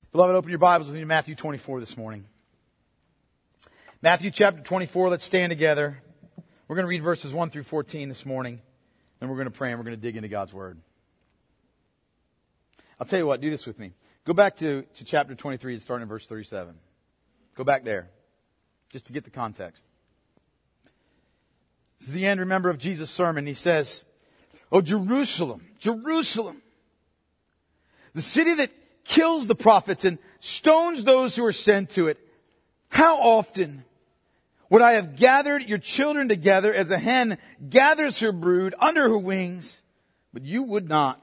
Beloved, open your Bibles with me to Matthew 24 this morning. Matthew chapter 24, let's stand together. We're going to read verses 1 through 14 this morning. Then we're going to pray and we're going to dig into God's Word. I'll tell you what, do this with me. Go back to chapter 23 and start in verse 37. Go back there, just to get the context. This is the end, remember, of Jesus' sermon. He says, "Oh, Jerusalem, Jerusalem, the city that kills the prophets and stones those who are sent to it. How often would I have gathered your children together as a hen gathers her brood under her wings, but you would not.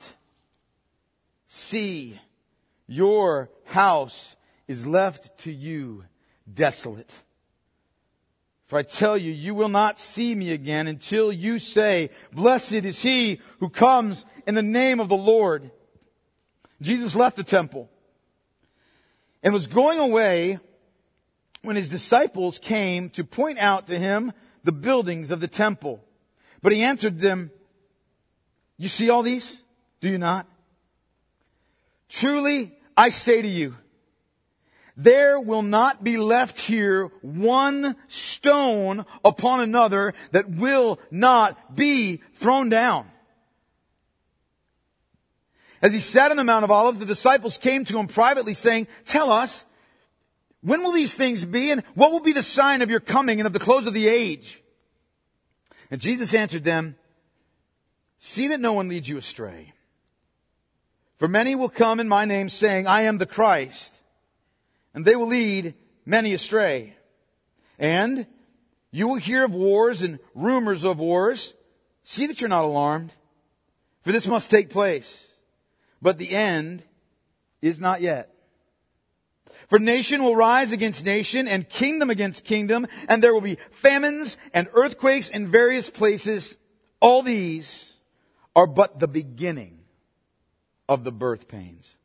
See, your house is left to you desolate. For I tell you, you will not see me again until you say, 'Blessed is he who comes in the name of the Lord.'" Jesus left the temple and was going away when his disciples came to point out to him the buildings of the temple. But he answered them, "You see all these? Do you not? Truly, I say to you, there will not be left here one stone upon another that will not be thrown down." As he sat on the Mount of Olives, the disciples came to him privately, saying, "Tell us, when will these things be, and what will be the sign of your coming and of the close of the age?" And Jesus answered them, "See that no one leads you astray. For many will come in my name, saying, 'I am the Christ,' and they will lead many astray. And you will hear of wars and rumors of wars. See that you're not alarmed, for this must take place. But the end is not yet. For nation will rise against nation and kingdom against kingdom, and there will be famines and earthquakes in various places. All these are but the beginning of the birth pains.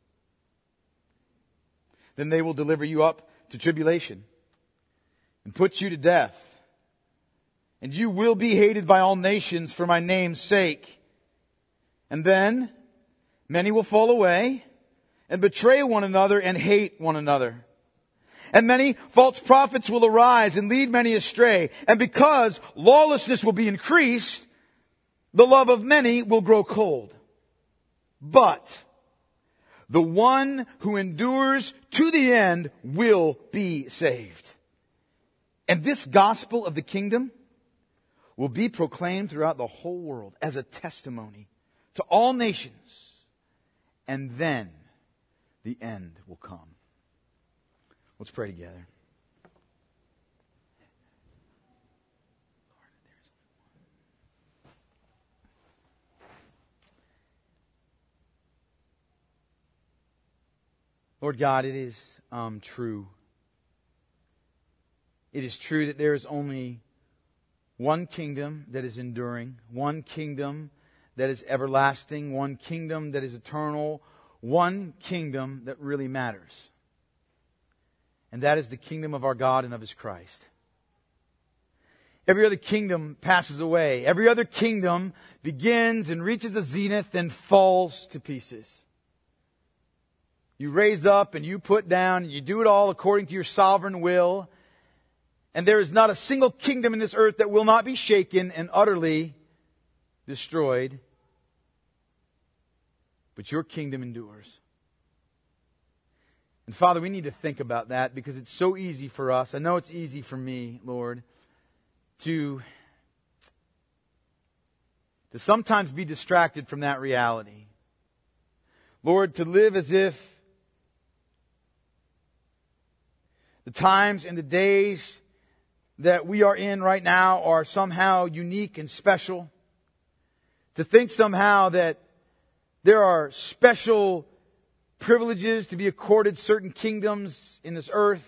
Then they will deliver you up to tribulation and put you to death. And you will be hated by all nations for my name's sake. And then many will fall away and betray one another and hate one another. And many false prophets will arise and lead many astray. And because lawlessness will be increased, the love of many will grow cold. But the one who endures to the end will be saved. And this gospel of the kingdom will be proclaimed throughout the whole world as a testimony to all nations. And then the end will come. Let's pray together. Lord God, it is true. It is true that there is only one kingdom that is enduring, one kingdom that is everlasting, one kingdom that is eternal, one kingdom that really matters. And that is the kingdom of our God and of His Christ. Every other kingdom passes away. Every other kingdom begins and reaches a zenith and falls to pieces. You raise up and you put down, and you do it all according to your sovereign will. And there is not a single kingdom in this earth that will not be shaken and utterly destroyed. But your kingdom endures. And Father, we need to think about that because it's so easy for us. I know it's easy for me, Lord, to sometimes be distracted from that reality. Lord, to live as if the times and the days that we are in right now are somehow unique and special. To think somehow that there are special privileges to be accorded certain kingdoms in this earth.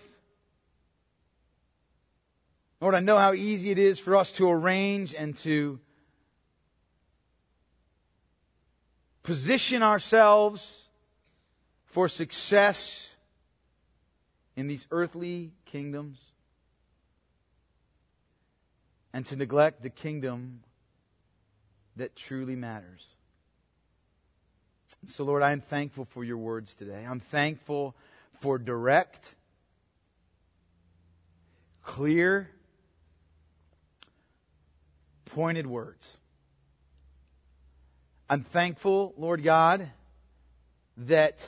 Lord, I know how easy it is for us to arrange and to position ourselves for success in these earthly kingdoms and to neglect the kingdom that truly matters. So, Lord, I am thankful for your words today. I'm thankful for direct, clear, pointed words. I'm thankful, Lord God, that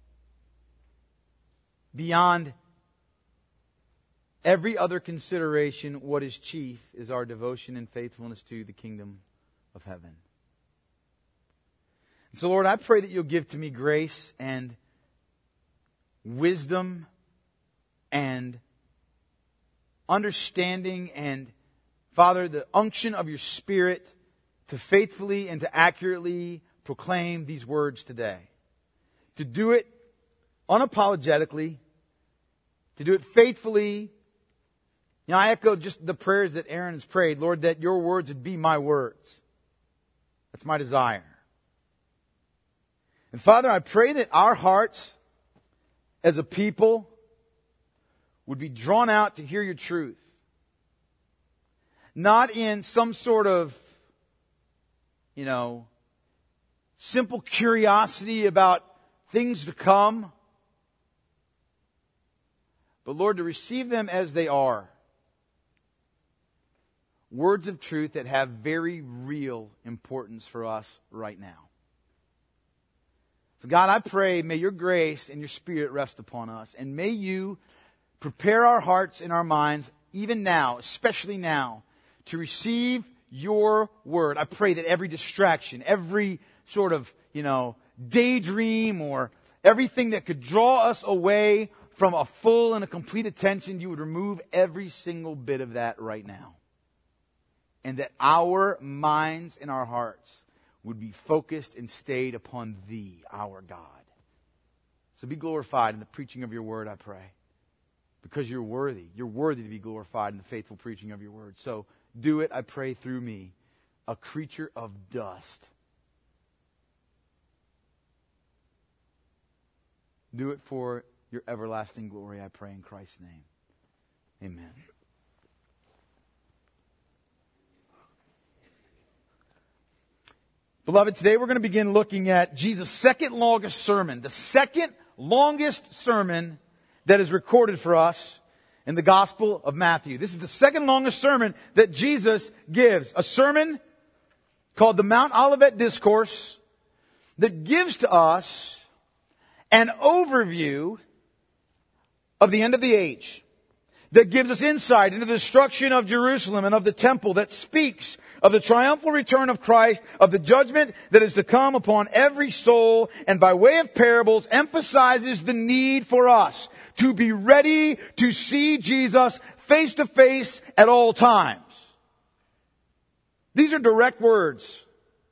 beyond every other consideration, what is chief is our devotion and faithfulness to the kingdom of heaven. And so, Lord, I pray that you'll give to me grace and wisdom and understanding and, Father, the unction of your Spirit to faithfully and to accurately proclaim these words today. To do it unapologetically, to do it faithfully. You know, I echo just the prayers that Aaron has prayed. Lord, that your words would be my words. That's my desire. And Father, I pray that our hearts as a people would be drawn out to hear your truth. Not in some sort of, simple curiosity about things to come. But Lord, to receive them as they are. Words of truth that have very real importance for us right now. So God, I pray, may your grace and your Spirit rest upon us. And may you prepare our hearts and our minds, even now, especially now, to receive your word. I pray that every distraction, every sort of, daydream or everything that could draw us away from a full and a complete attention, you would remove every single bit of that right now. And that our minds and our hearts would be focused and stayed upon Thee, our God. So be glorified in the preaching of your word, I pray. Because you're worthy. You're worthy to be glorified in the faithful preaching of your word. So do it, I pray, through me, a creature of dust. Do it for your everlasting glory, I pray in Christ's name. Amen. Beloved, today we're going to begin looking at Jesus' second longest sermon. The second longest sermon that is recorded for us in the Gospel of Matthew. This is the second longest sermon that Jesus gives. A sermon called the Mount Olivet Discourse that gives to us an overview of the end of the age. That gives us insight into the destruction of Jerusalem and of the temple. That speaks of the triumphal return of Christ, of the judgment that is to come upon every soul, and by way of parables emphasizes the need for us to be ready to see Jesus face to face at all times. These are direct words.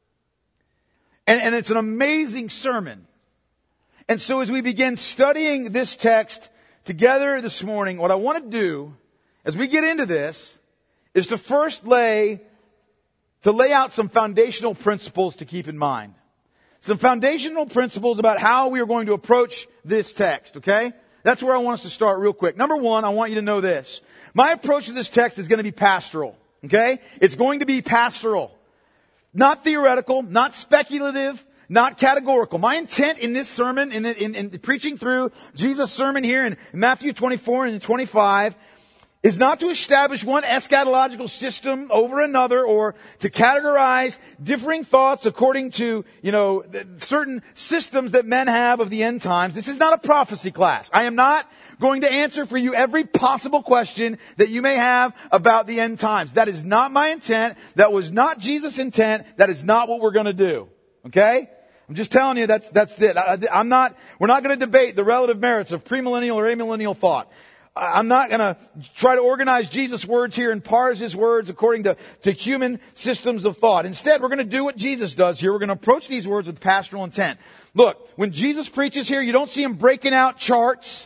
And it's an amazing sermon. And so as we begin studying this text together this morning, what I want to do as we get into this is to first lay out some foundational principles to keep in mind. Some foundational principles about how we are going to approach this text, okay? That's where I want us to start real quick. Number one, I want you to know this. My approach to this text is going to be pastoral, okay? It's going to be pastoral. Not theoretical, not speculative, not categorical. My intent in this sermon, in preaching through Jesus' sermon here in Matthew 24 and 25, is not to establish one eschatological system over another or to categorize differing thoughts according to, certain systems that men have of the end times. This is not a prophecy class. I am not going to answer for you every possible question that you may have about the end times. That is not my intent. That was not Jesus' intent. That is not what we're going to do. Okay? I'm just telling you that's it. We're not going to debate the relative merits of premillennial or amillennial thought. I'm not going to try to organize Jesus' words here and parse his words according to human systems of thought. Instead, we're going to do what Jesus does here. We're going to approach these words with pastoral intent. Look, when Jesus preaches here, you don't see him breaking out charts.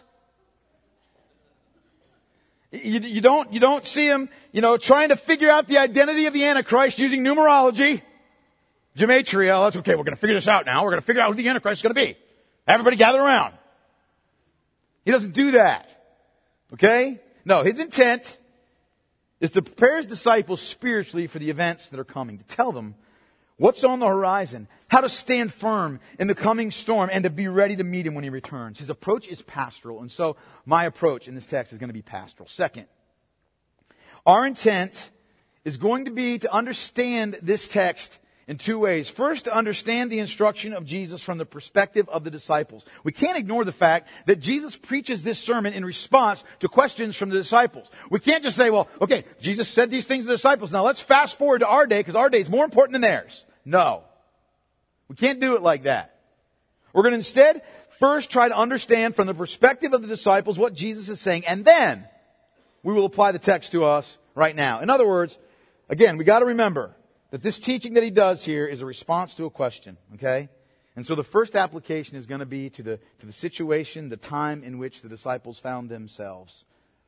You don't see him, trying to figure out the identity of the Antichrist using numerology. Gematria, that's okay, we're going to figure this out now. We're going to figure out who the Antichrist is going to be. Everybody gather around. He doesn't do that. Okay? No, his intent is to prepare his disciples spiritually for the events that are coming. To tell them What's on the horizon? How to stand firm in the coming storm and to be ready to meet Him when He returns. His approach is pastoral, and so my approach in this text is going to be pastoral. Second, our intent is going to be to understand this text in two ways. First, to understand the instruction of Jesus from the perspective of the disciples. We can't ignore the fact that Jesus preaches this sermon in response to questions from the disciples. We can't just say, well, okay, Jesus said these things to the disciples. Now let's fast forward to our day because our day is more important than theirs. No. We can't do it like that. We're going to instead first try to understand from the perspective of the disciples what Jesus is saying, and then we will apply the text to us right now. In other words, again, we got to remember that this teaching that He does here is a response to a question, okay? And so the first application is going to be to the situation, the time in which the disciples found themselves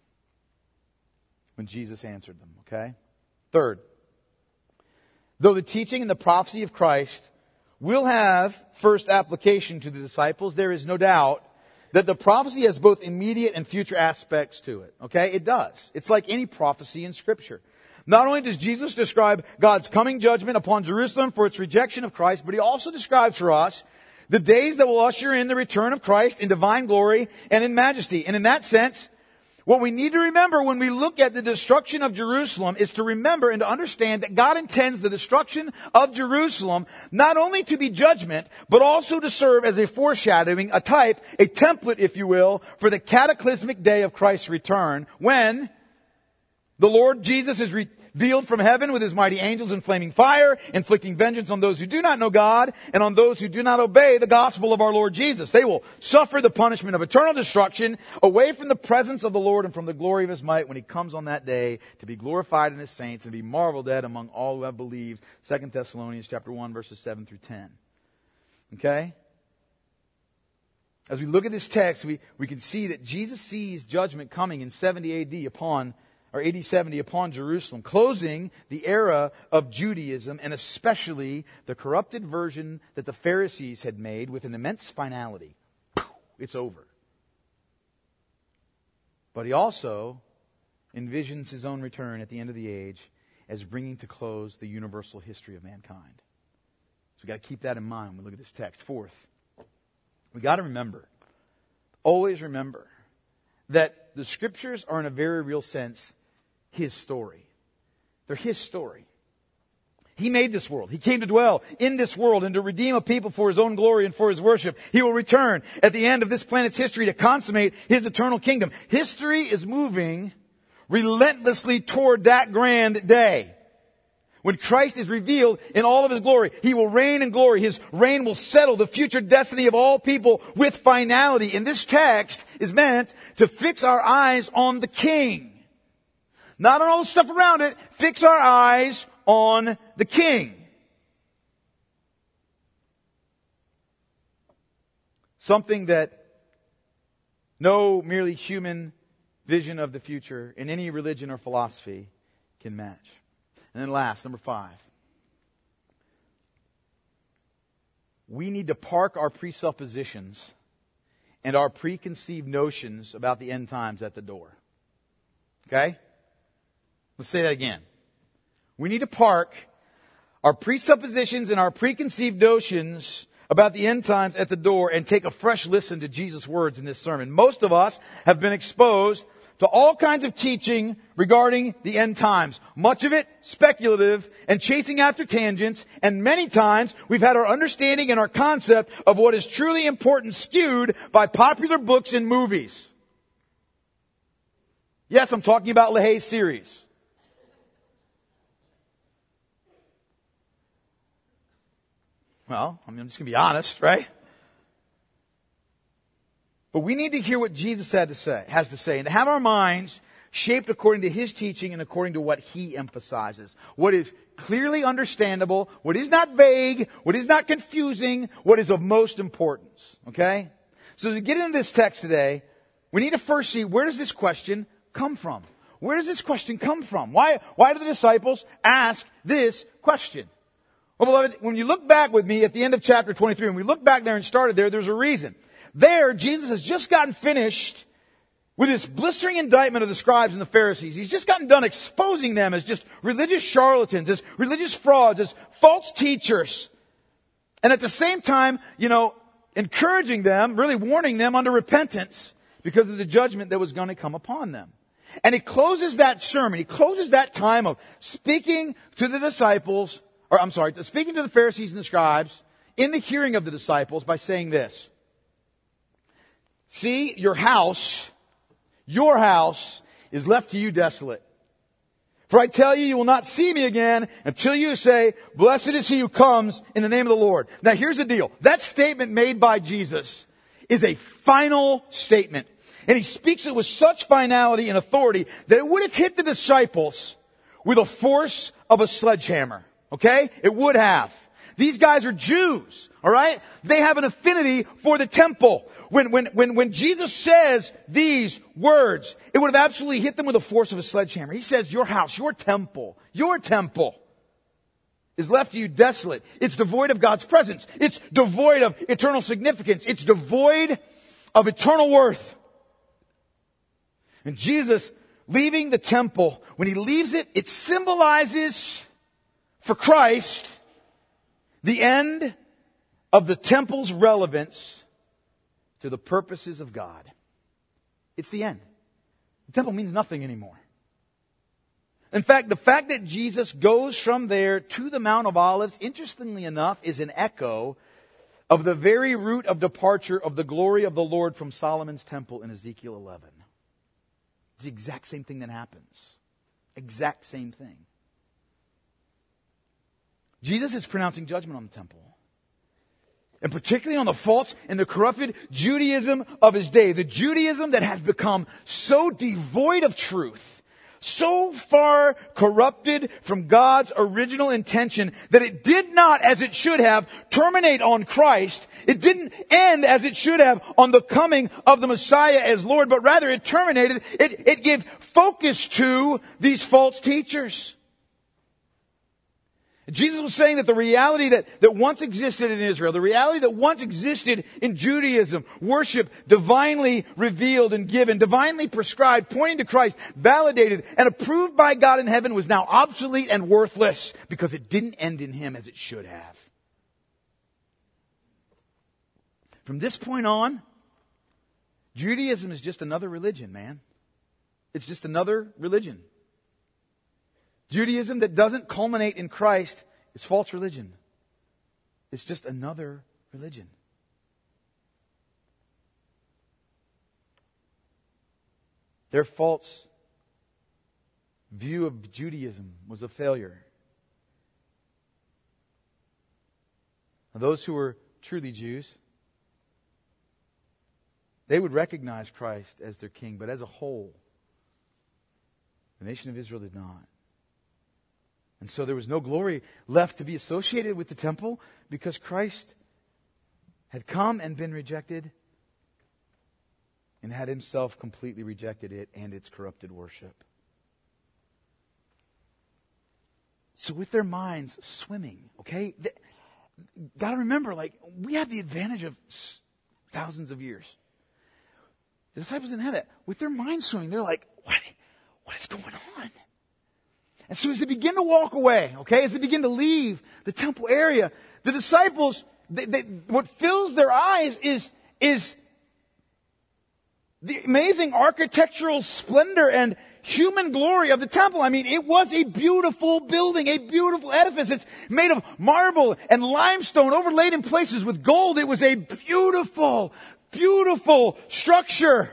when Jesus answered them, okay? Third, though the teaching and the prophecy of Christ will have first application to the disciples, there is no doubt that the prophecy has both immediate and future aspects to it, okay? It does. It's like any prophecy in Scripture. Not only does Jesus describe God's coming judgment upon Jerusalem for its rejection of Christ, but He also describes for us the days that will usher in the return of Christ in divine glory and in majesty. And in that sense, what we need to remember when we look at the destruction of Jerusalem is to remember and to understand that God intends the destruction of Jerusalem not only to be judgment, but also to serve as a foreshadowing, a type, a template, if you will, for the cataclysmic day of Christ's return when the Lord Jesus is revealed from heaven with His mighty angels in flaming fire, inflicting vengeance on those who do not know God and on those who do not obey the gospel of our Lord Jesus. They will suffer the punishment of eternal destruction away from the presence of the Lord and from the glory of His might when He comes on that day to be glorified in His saints and be marveled at among all who have believed. 2 Thessalonians chapter 1, verses 7 through 10. Okay? As we look at this text, we can see that Jesus sees judgment coming in 70 AD AD 70 upon Jerusalem, closing the era of Judaism and especially the corrupted version that the Pharisees had made with an immense finality. It's over. But He also envisions His own return at the end of the age as bringing to close the universal history of mankind. So we've got to keep that in mind when we look at this text. Fourth, we've got to remember, always remember, that the Scriptures are in a very real sense His story. They're His story. He made this world. He came to dwell in this world and to redeem a people for His own glory and for His worship. He will return at the end of this planet's history to consummate His eternal kingdom. History is moving relentlessly toward that grand day. When Christ is revealed in all of His glory, He will reign in glory. His reign will settle the future destiny of all people with finality. And this text is meant to fix our eyes on the King. Not on all the stuff around it. Fix our eyes on the King. Something that no merely human vision of the future in any religion or philosophy can match. And then last, number 5. We need to park our presuppositions and our preconceived notions about the end times at the door. Okay? Let's say that again. We need to park our presuppositions and our preconceived notions about the end times at the door and take a fresh listen to Jesus' words in this sermon. Most of us have been exposed to all kinds of teaching regarding the end times. Much of it speculative and chasing after tangents. And many times we've had our understanding and our concept of what is truly important skewed by popular books and movies. Yes, I'm talking about LaHaye's series. Well, I'm just going to be honest, right? But we need to hear what Jesus has to say, and to have our minds shaped according to His teaching and according to what He emphasizes. What is clearly understandable, what is not vague, what is not confusing, what is of most importance. Okay? So as we get into this text today, we need to first see, where does this question come from? Where does this question come from? Why do the disciples ask this question? Well, beloved, when you look back with me at the end of chapter 23, when we look back there and started there, there's a reason. There, Jesus has just gotten finished with this blistering indictment of the scribes and the Pharisees. He's just gotten done exposing them as just religious charlatans, as religious frauds, as false teachers. And at the same time, encouraging them, really warning them unto repentance because of the judgment that was going to come upon them. And he closes that sermon, he closes that time of speaking to the disciples, speaking to the Pharisees and the scribes in the hearing of the disciples by saying this. See, your house is left to you desolate. For I tell you, you will not see me again until you say, blessed is he who comes in the name of the Lord. Now here's the deal. That statement made by Jesus is a final statement. And he speaks it with such finality and authority that it would have hit the disciples with the force of a sledgehammer. Okay? It would have. These guys are Jews. Alright? They have an affinity for the temple. When Jesus says these words, it would have absolutely hit them with the force of a sledgehammer. He says, your house, your temple is left to you desolate. It's devoid of God's presence. It's devoid of eternal significance. It's devoid of eternal worth. And Jesus, leaving the temple, when he leaves it, it symbolizes for Christ the end of the temple's relevance to the purposes of God. It's the end. The temple means nothing anymore. In fact, the fact that Jesus goes from there to the Mount of Olives, interestingly enough, is an echo of the very route of departure of the glory of the Lord from Solomon's temple in Ezekiel 11. It's the exact same thing that happens. Exact same thing. Jesus is pronouncing judgment on the temple. And particularly on the false and the corrupted Judaism of his day. The Judaism that has become so devoid of truth, so far corrupted from God's original intention that it did not, as it should have, terminate on Christ. It didn't end as it should have on the coming of the Messiah as Lord, but rather it terminated, it gave focus to these false teachers. Jesus was saying that the reality that once existed in Israel, the reality that once existed in Judaism, worship divinely revealed and given, divinely prescribed, pointing to Christ, validated and approved by God in heaven, was now obsolete and worthless because it didn't end in Him as it should have. From this point on, Judaism is just another religion, man. It's just another religion. Judaism that doesn't culminate in Christ is false religion. It's just another religion. Their false view of Judaism was a failure. Now, those who were truly Jews, they would recognize Christ as their king, but as a whole, the nation of Israel did not. And so there was no glory left to be associated with the temple because Christ had come and been rejected and had himself completely rejected it and its corrupted worship. So with their minds swimming, okay? Got to remember, we have the advantage of thousands of years. The disciples didn't have that. With their minds swimming, they're like, what is going on? And so as they begin to walk away, as they begin to leave the temple area, the disciples, what fills their eyes is the amazing architectural splendor and human glory of the temple. I mean, it was a beautiful building, a beautiful edifice. It's made of marble and limestone overlaid in places with gold. It was a beautiful, beautiful structure.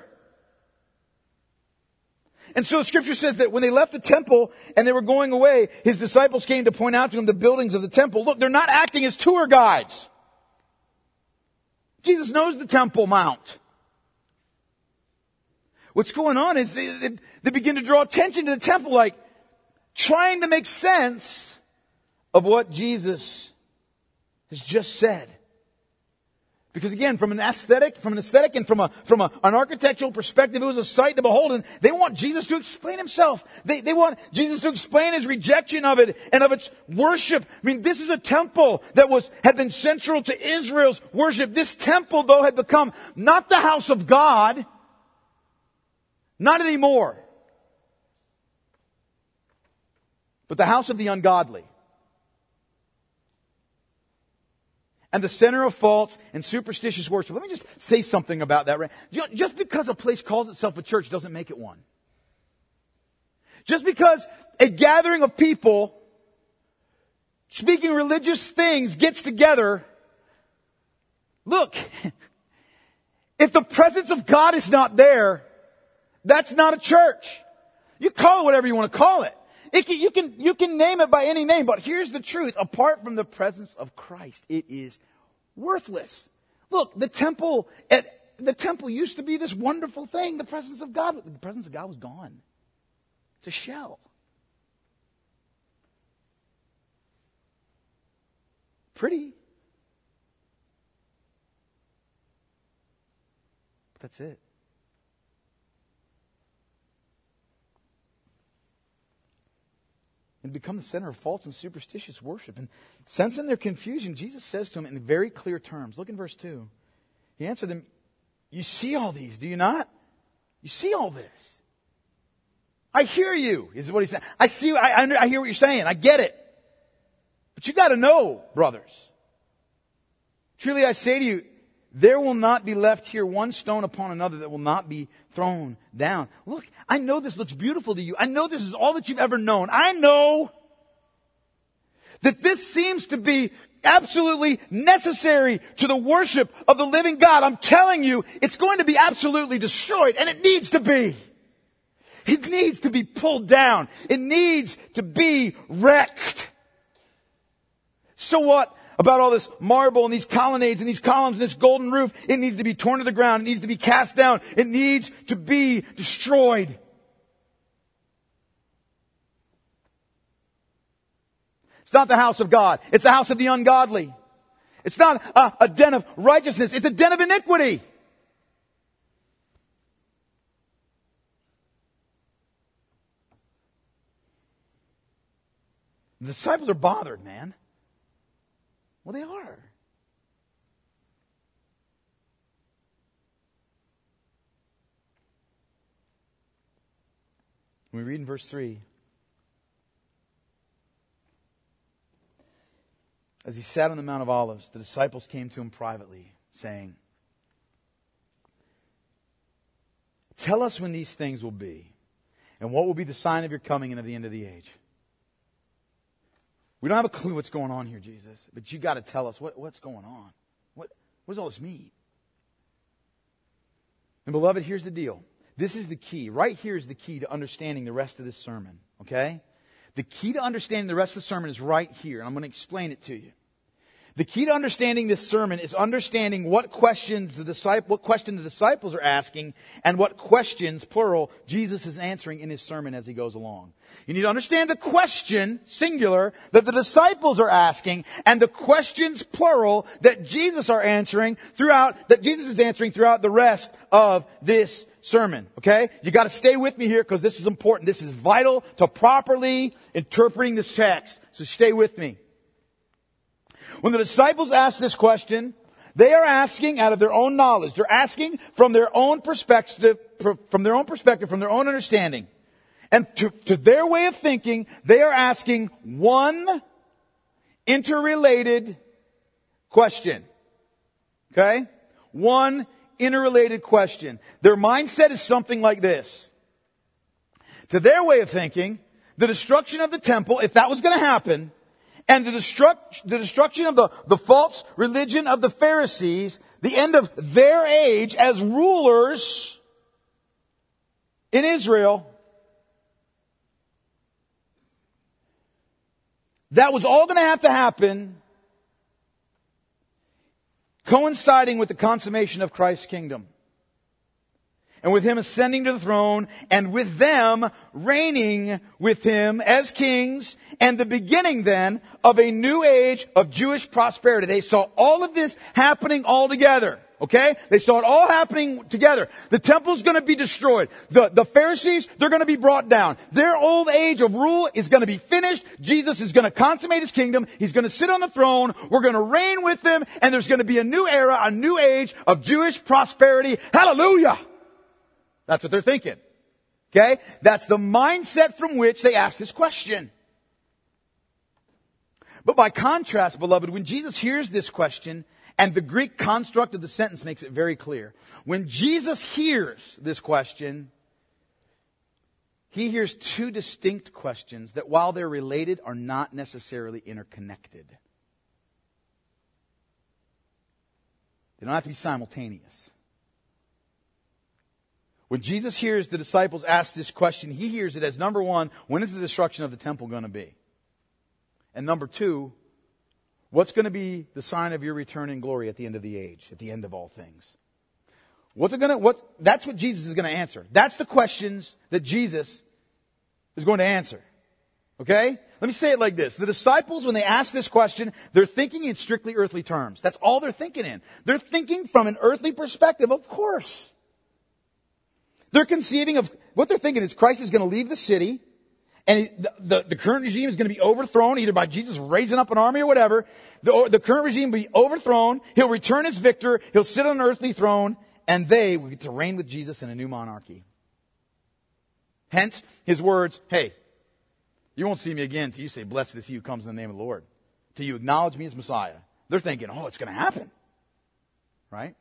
And so Scripture says that when they left the temple and they were going away, His disciples came to point out to Him the buildings of the temple. Look, they're not acting as tour guides. Jesus knows the Temple Mount. What's going on is they begin to draw attention to the temple, trying to make sense of what Jesus has just said. Because again, from an aesthetic and from an architectural perspective, it was a sight to behold, and they want Jesus to explain Himself. They want Jesus to explain His rejection of it and of its worship. I mean, this is a temple that had been central to Israel's worship. This temple, though, had become not the house of God, Not anymore. But the house of the ungodly. And the center of false and superstitious worship. Let me just say something about that. Just because a place calls itself a church doesn't make it one. Just because a gathering of people speaking religious things gets together, look, if the presence of God is not there, that's not a church. You call it whatever you want to call it. You can name it by any name, but here's the truth. Apart from the presence of Christ, it is worthless. Look, the temple used to be this wonderful thing, the presence of God. The presence of God was gone. It's a shell. Pretty. But that's it. And become the center of false and superstitious worship. And sensing their confusion, Jesus says to them in very clear terms. Look in verse 2. He answered them, you see all these, do you not? You see all this. I hear you, is what he said. I see you, I hear what you're saying. I get it. But you got to know, brothers. Truly I say to you, there will not be left here one stone upon another that will not be thrown down. Look, I know this looks beautiful to you. I know this is all that you've ever known. I know that this seems to be absolutely necessary to the worship of the living God. I'm telling you, it's going to be absolutely destroyed, and it needs to be. It needs to be pulled down. It needs to be wrecked. So what about all this marble and these colonnades and these columns and this golden roof? It needs to be torn to the ground. It needs to be cast down. It needs to be destroyed. It's not the house of God. It's the house of the ungodly. It's not a den of righteousness. It's a den of iniquity. The disciples are bothered, man. Well, they are. We read in verse 3. As he sat on the Mount of Olives, the disciples came to him privately, saying, tell us when these things will be, and what will be the sign of your coming and of the end of the age. We don't have a clue what's going on here, Jesus, but you got to tell us what's going on. What does all this mean? And beloved, here's the deal. This is the key. Right here is the key to understanding the rest of this sermon. Okay? The key to understanding the rest of the sermon is right here, and I'm going to explain it to you. The key to understanding this sermon is understanding what question the disciples are asking and what questions, plural, Jesus is answering in his sermon as he goes along. You need to understand the question, singular, that the disciples are asking and the questions, plural, that Jesus is answering throughout the rest of this sermon. Okay? You got to stay with me here because this is important. This is vital to properly interpreting this text. So stay with me. When the disciples ask this question, they are asking out of their own knowledge. They're asking from their own perspective, from their own understanding. And to their way of thinking, they are asking one interrelated question. Okay? One interrelated question. Their mindset is something like this. To their way of thinking, the destruction of the temple, if that was going to happen, and the destruction of the false religion of the Pharisees, the end of their age as rulers in Israel, that was all going to happen coinciding with the consummation of Christ's kingdom. And with him ascending to the throne, and with them reigning with him as kings, and the beginning then of a new age of Jewish prosperity. They saw all of this happening all together. Okay? They saw it all happening together. The temple's going to be destroyed. The Pharisees, they're going to be brought down. Their old age of rule is going to be finished. Jesus is going to consummate his kingdom. He's going to sit on the throne. We're going to reign with him. And there's going to be a new era, a new age of Jewish prosperity. Hallelujah! That's what they're thinking. Okay? That's the mindset from which they ask this question. But by contrast, beloved, when Jesus hears this question, and the Greek construct of the sentence makes it very clear. When Jesus hears this question, he hears two distinct questions that, while they're related, are not necessarily interconnected. They don't have to be simultaneous. When Jesus hears the disciples ask this question, he hears it as, number one, when is the destruction of the temple going to be? And number two, what's going to be the sign of your return in glory at the end of the age, at the end of all things? That's what Jesus is going to answer. That's the questions that Jesus is going to answer. Okay? Let me say it like this. The disciples, when they ask this question, they're thinking in strictly earthly terms. That's all they're thinking in. They're thinking from an earthly perspective, of course. They're conceiving of, what they're thinking is Christ is going to leave the city, and the current regime is going to be overthrown, either by Jesus raising up an army or whatever. The current regime will be overthrown. He'll return as victor. He'll sit on an earthly throne, and they will get to reign with Jesus in a new monarchy. Hence, his words, hey, you won't see me again till you say, blessed is he who comes in the name of the Lord. Till you acknowledge me as Messiah. They're thinking, oh, it's going to happen. Right?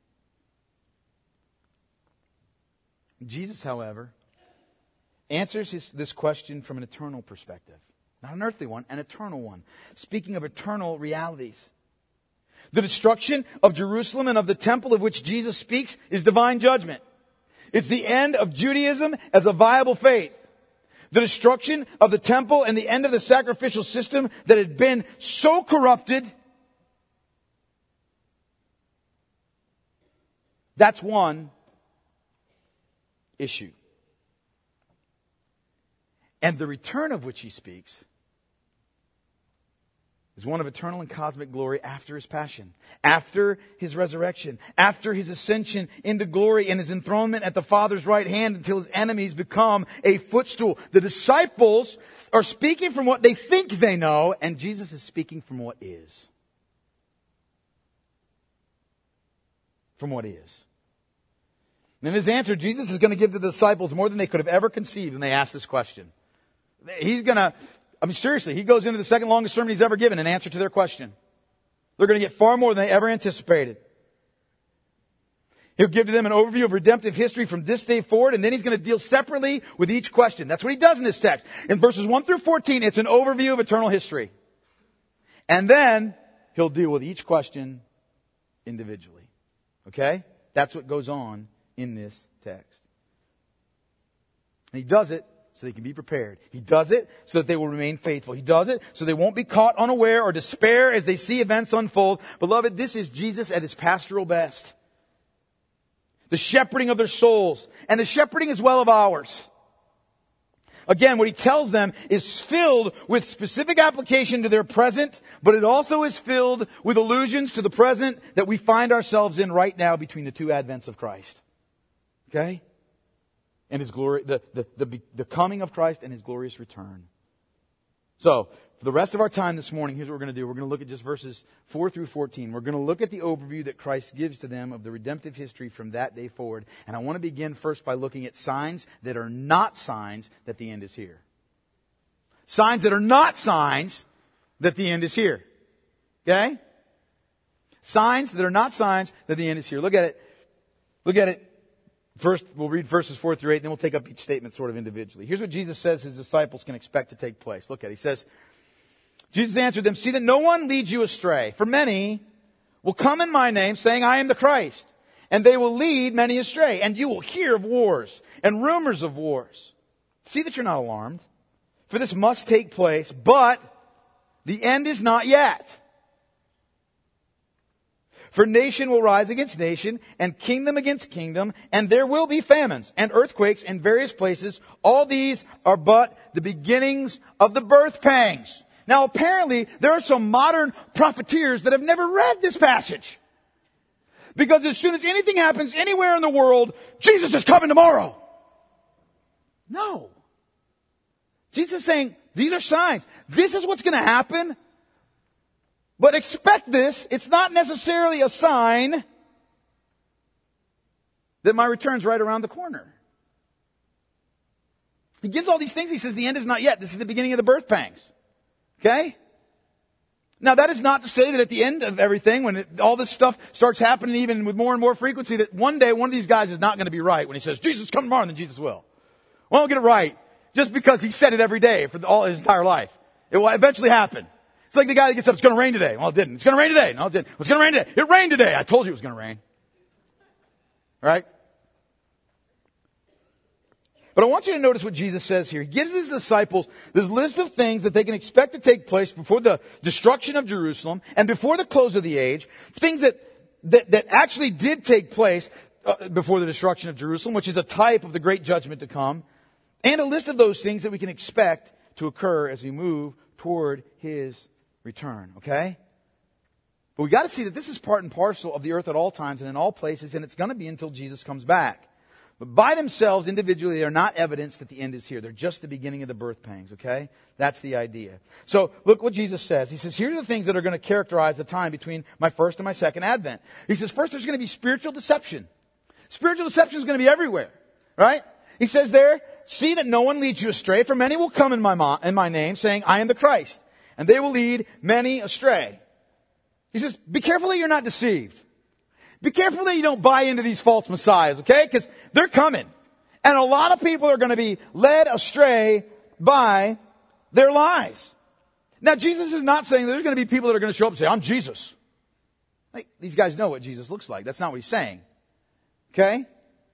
Jesus, however, answers this question from an eternal perspective. Not an earthly one, an eternal one. Speaking of eternal realities. The destruction of Jerusalem and of the temple of which Jesus speaks is divine judgment. It's the end of Judaism as a viable faith. The destruction of the temple and the end of the sacrificial system that had been so corrupted. That's one issue. And the return of which he speaks is one of eternal and cosmic glory after his passion, after his resurrection, after his ascension into glory and his enthronement at the Father's right hand until his enemies become a footstool. The disciples are speaking from what they think they know, and Jesus is speaking from what is. From what is. And in his answer, Jesus is going to give the disciples more than they could have ever conceived when they asked this question. Seriously, he goes into the second longest sermon he's ever given in answer to their question. They're going to get far more than they ever anticipated. He'll give to them an overview of redemptive history from this day forward, and then he's going to deal separately with each question. That's what he does in this text. In verses 1 through 14, it's an overview of eternal history. And then he'll deal with each question individually. Okay? That's what goes on in this text. And he does it so they can be prepared. He does it so that they will remain faithful. He does it so they won't be caught unaware or despair as they see events unfold. Beloved, this is Jesus at his pastoral best. The shepherding of their souls, and the shepherding as well of ours. Again, what he tells them is filled with specific application to their present, but it also is filled with allusions to the present that we find ourselves in right now between the two advents of Christ. Okay? And his glory, the coming of Christ and his glorious return. So, for the rest of our time this morning, here's what we're going to do. We're going to look at just verses 4 through 14. We're going to look at the overview that Christ gives to them of the redemptive history from that day forward. And I want to begin first by looking at signs that are not signs that the end is here. Signs that are not signs that the end is here. Okay? Signs that are not signs that the end is here. Look at it. Look at it. First, we'll read verses 4 through 8, then we'll take up each statement sort of individually. Here's what Jesus says his disciples can expect to take place. Look at it. He says, Jesus answered them, see that no one leads you astray. For many will come in my name, saying, I am the Christ. And they will lead many astray. And you will hear of wars and rumors of wars. See that you're not alarmed. For this must take place, but the end is not yet. For nation will rise against nation, and kingdom against kingdom, and there will be famines and earthquakes in various places. All these are but the beginnings of the birth pangs. Now apparently, there are some modern profiteers that have never read this passage. Because as soon as anything happens anywhere in the world, Jesus is coming tomorrow. No. Jesus is saying, these are signs. This is what's going to happen. But expect this. It's not necessarily a sign that my return's right around the corner. He gives all these things. He says the end is not yet. This is the beginning of the birth pangs. Okay? Now that is not to say that at the end of everything, when all this stuff starts happening even with more and more frequency, that one day one of these guys is not going to be right when he says, Jesus, come tomorrow, and then Jesus will. Well, I'll get it right just because he said it every day for all his entire life. It will eventually happen. It's like the guy that gets up, it's going to rain today. Well, it didn't. It's going to rain today. No, it didn't. It's going to rain today. It rained today. I told you it was going to rain. Right? But I want you to notice what Jesus says here. He gives his disciples this list of things that they can expect to take place before the destruction of Jerusalem and before the close of the age. Things that actually did take place before the destruction of Jerusalem, which is a type of the great judgment to come. And a list of those things that we can expect to occur as we move toward his return. Okay? But we got to see that this is part and parcel of the earth at all times and in all places, and it's going to be until Jesus comes back. But by themselves, individually, they are not evidence that the end is here. They're just the beginning of the birth pangs, okay? That's the idea. So, look what Jesus says. He says, here are the things that are going to characterize the time between my first and my second advent. He says, first, there's going to be spiritual deception. Spiritual deception is going to be everywhere, right? He says there, see that no one leads you astray, for many will come in my name, saying, I am the Christ. And they will lead many astray. He says, be careful that you're not deceived. Be careful that you don't buy into these false messiahs, okay? Because they're coming. And a lot of people are going to be led astray by their lies. Now, Jesus is not saying there's going to be people that are going to show up and say, I'm Jesus. Like, these guys know what Jesus looks like. That's not what he's saying. Okay?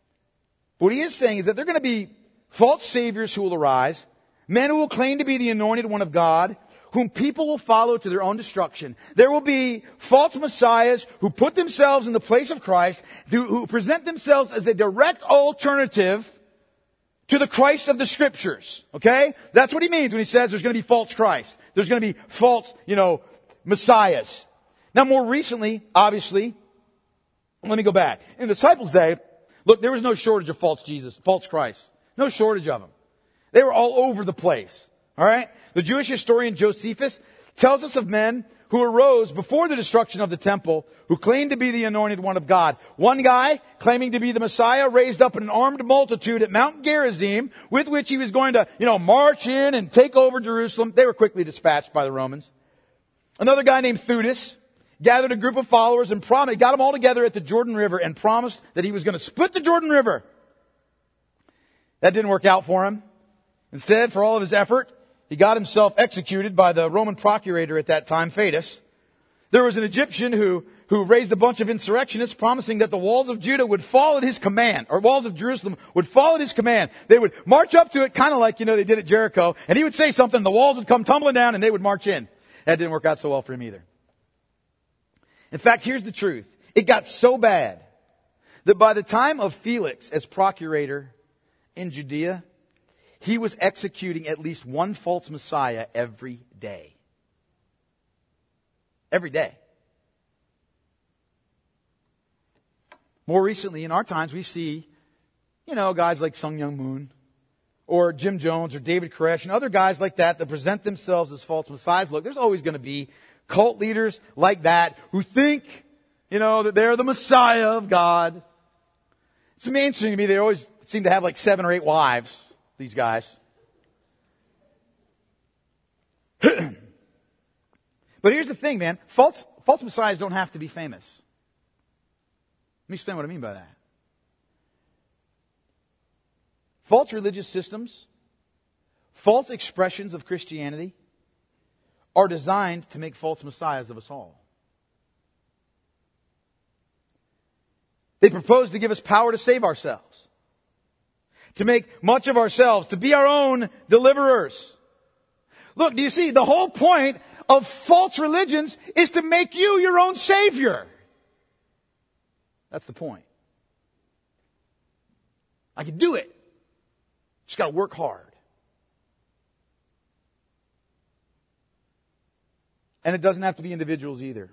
What he is saying is that there are going to be false saviors who will arise, men who will claim to be the anointed one of God, whom people will follow to their own destruction. There will be false messiahs who put themselves in the place of Christ, who present themselves as a direct alternative to the Christ of the Scriptures. Okay? That's what he means when he says there's going to be false Christ. There's going to be false, messiahs. Now more recently, obviously, let me go back. In the disciples' day, look, there was no shortage of false Christ. No shortage of them. They were all over the place. All right? The Jewish historian Josephus tells us of men who arose before the destruction of the temple who claimed to be the anointed one of God. One guy, claiming to be the Messiah, raised up an armed multitude at Mount Gerizim with which he was going to, march in and take over Jerusalem. They were quickly dispatched by the Romans. Another guy named Theudas gathered a group of followers and got them all together at the Jordan River and promised that he was going to split the Jordan River. That didn't work out for him. Instead, for all of his effort, he got himself executed by the Roman procurator at that time, Fadus. There was an Egyptian who raised a bunch of insurrectionists promising that the walls of Judah would fall at his command, or walls of Jerusalem would fall at his command. They would march up to it kind of like, they did at Jericho, and he would say something, the walls would come tumbling down, and they would march in. That didn't work out so well for him either. In fact, here's the truth. It got so bad that by the time of Felix as procurator in Judea, he was executing at least one false messiah every day. Every day. More recently, in our times, we see, guys like Sun Myung Moon, or Jim Jones, or David Koresh, and other guys like that present themselves as false messiahs. Look, there's always going to be cult leaders like that who think, that they're the Messiah of God. It's interesting to me, they always seem to have like 7 or 8 wives. These guys. But here's the thing, man. False messiahs don't have to be famous. Let me explain what I mean by that. False religious systems, false expressions of Christianity are designed to make false messiahs of us all. They propose to give us power to save ourselves, to make much of ourselves, to be our own deliverers. Look, do you see, the whole point of false religions is to make you your own savior. That's the point. I can do it. Just got to work hard. And it doesn't have to be individuals either.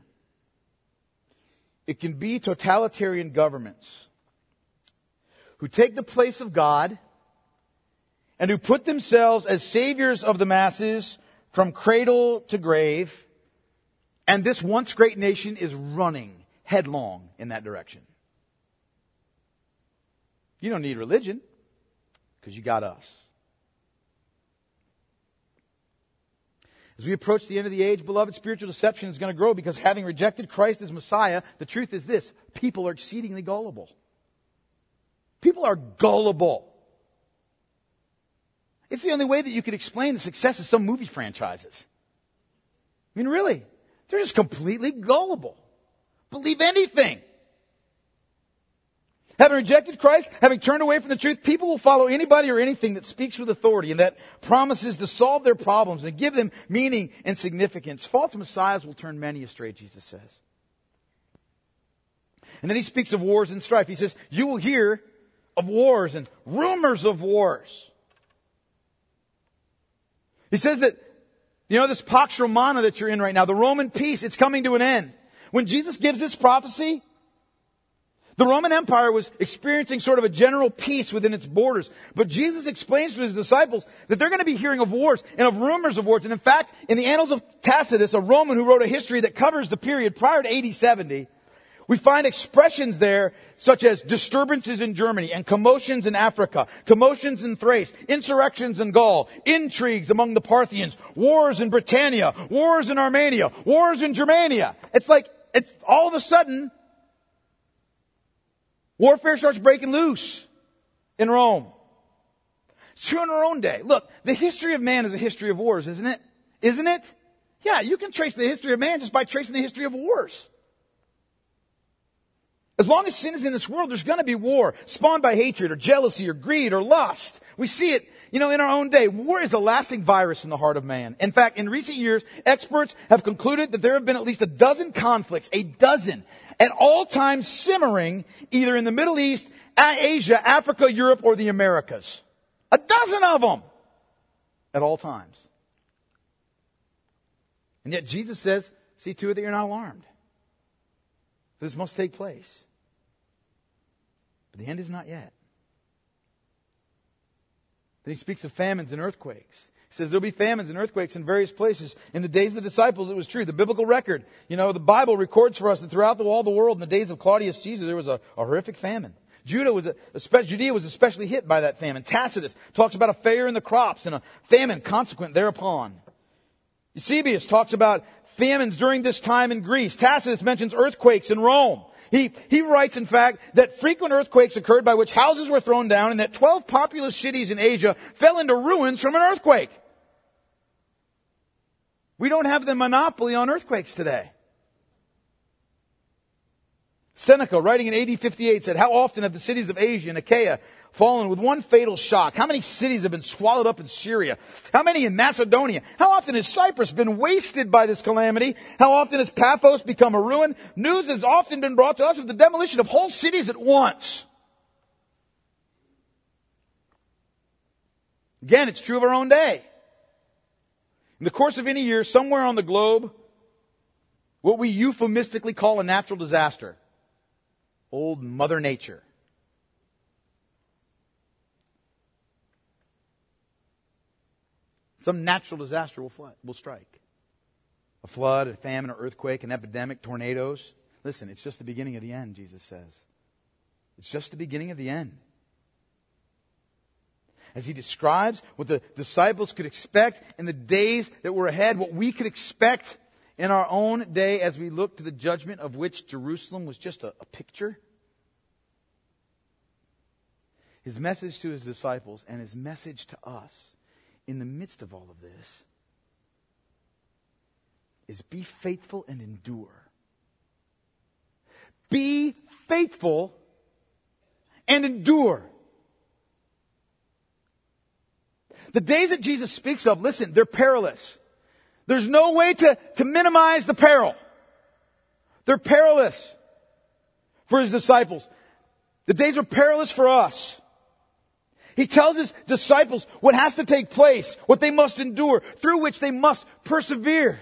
It can be totalitarian governments who take the place of God and who put themselves as saviors of the masses from cradle to grave. And this once great nation is running headlong in that direction. You don't need religion because you got us. As we approach the end of the age, beloved, spiritual deception is going to grow because having rejected Christ as Messiah, the truth is this: people are exceedingly gullible. People are gullible. It's the only way that you could explain the success of some movie franchises. I mean, really, they're just completely gullible. Believe anything. Having rejected Christ, having turned away from the truth, people will follow anybody or anything that speaks with authority and that promises to solve their problems and give them meaning and significance. False messiahs will turn many astray, Jesus says. And then he speaks of wars and strife. He says, you will hear of wars and rumors of wars. He says that, this Pax Romana that you're in right now, the Roman peace, it's coming to an end. When Jesus gives this prophecy, the Roman Empire was experiencing sort of a general peace within its borders. But Jesus explains to his disciples that they're going to be hearing of wars and of rumors of wars. And in fact, in the Annals of Tacitus, a Roman who wrote a history that covers the period prior to AD 70, we find expressions there such as disturbances in Germany and commotions in Africa, commotions in Thrace, insurrections in Gaul, intrigues among the Parthians, wars in Britannia, wars in Armenia, wars in Germania. It's all of a sudden, warfare starts breaking loose in Rome. It's true in our own day. Look, the history of man is a history of wars, isn't it? Isn't it? Yeah, you can trace the history of man just by tracing the history of wars. As long as sin is in this world, there's going to be war, spawned by hatred or jealousy or greed or lust. We see it, in our own day. War is a lasting virus in the heart of man. In fact, in recent years, experts have concluded that there have been at least a dozen conflicts, at all times simmering either in the Middle East, Asia, Africa, Europe, or the Americas. A dozen of them at all times. And yet Jesus says, see to it that you're not alarmed. This must take place. But the end is not yet. Then he speaks of famines and earthquakes. He says there'll be famines and earthquakes in various places. In the days of the disciples, it was true. The biblical record, the Bible records for us that throughout all the world in the days of Claudius Caesar, there was a horrific famine. Judea was especially hit by that famine. Tacitus talks about a failure in the crops and a famine consequent thereupon. Eusebius talks about famines during this time in Greece. Tacitus mentions earthquakes in Rome. He writes, in fact, that frequent earthquakes occurred by which houses were thrown down and that 12 populous cities in Asia fell into ruins from an earthquake. We don't have the monopoly on earthquakes today. Seneca, writing in AD 58, said, how often have the cities of Asia and Achaia fallen with one fatal shock? How many cities have been swallowed up in Syria? How many in Macedonia? How often has Cyprus been wasted by this calamity? How often has Paphos become a ruin? News has often been brought to us of the demolition of whole cities at once. Again, it's true of our own day. In the course of any year, somewhere on the globe, what we euphemistically call a natural disaster. Old Mother Nature. Some natural disaster will strike. A flood, a famine, an earthquake, an epidemic, tornadoes. Listen, it's just the beginning of the end, Jesus says. It's just the beginning of the end. As he describes what the disciples could expect in the days that were ahead, what we could expect in our own day as we look to the judgment of which Jerusalem was just a picture. His message to his disciples and his message to us in the midst of all of this is be faithful and endure. Be faithful and endure. The days that Jesus speaks of, listen, they're perilous. There's no way to minimize the peril. They're perilous for his disciples. The days are perilous for us. He tells his disciples what has to take place, what they must endure, through which they must persevere.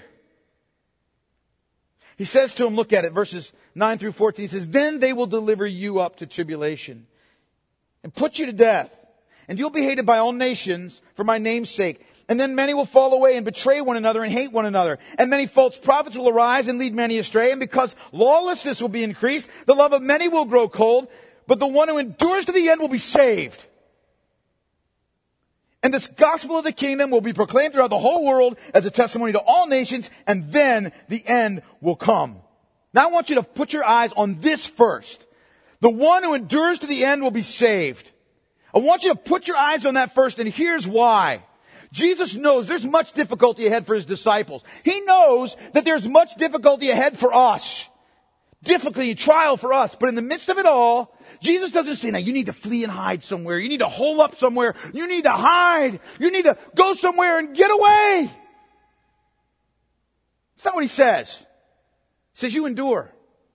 He says to them, look at it, verses 9 through 14. He says, then they will deliver you up to tribulation and put you to death. And you'll be hated by all nations for my name's sake. And then many will fall away and betray one another and hate one another. And many false prophets will arise and lead many astray. And because lawlessness will be increased, the love of many will grow cold. But the one who endures to the end will be saved. And this gospel of the kingdom will be proclaimed throughout the whole world as a testimony to all nations, and then the end will come. Now I want you to put your eyes on this first. The one who endures to the end will be saved. I want you to put your eyes on that first, and here's why. Jesus knows there's much difficulty ahead for his disciples. He knows that there's much difficulty ahead for us. Difficulty, trial for us. But in the midst of it all, Jesus doesn't say, now you need to flee and hide somewhere. You need to hole up somewhere. You need to hide. You need to go somewhere and get away. That's not what he says. He says you endure.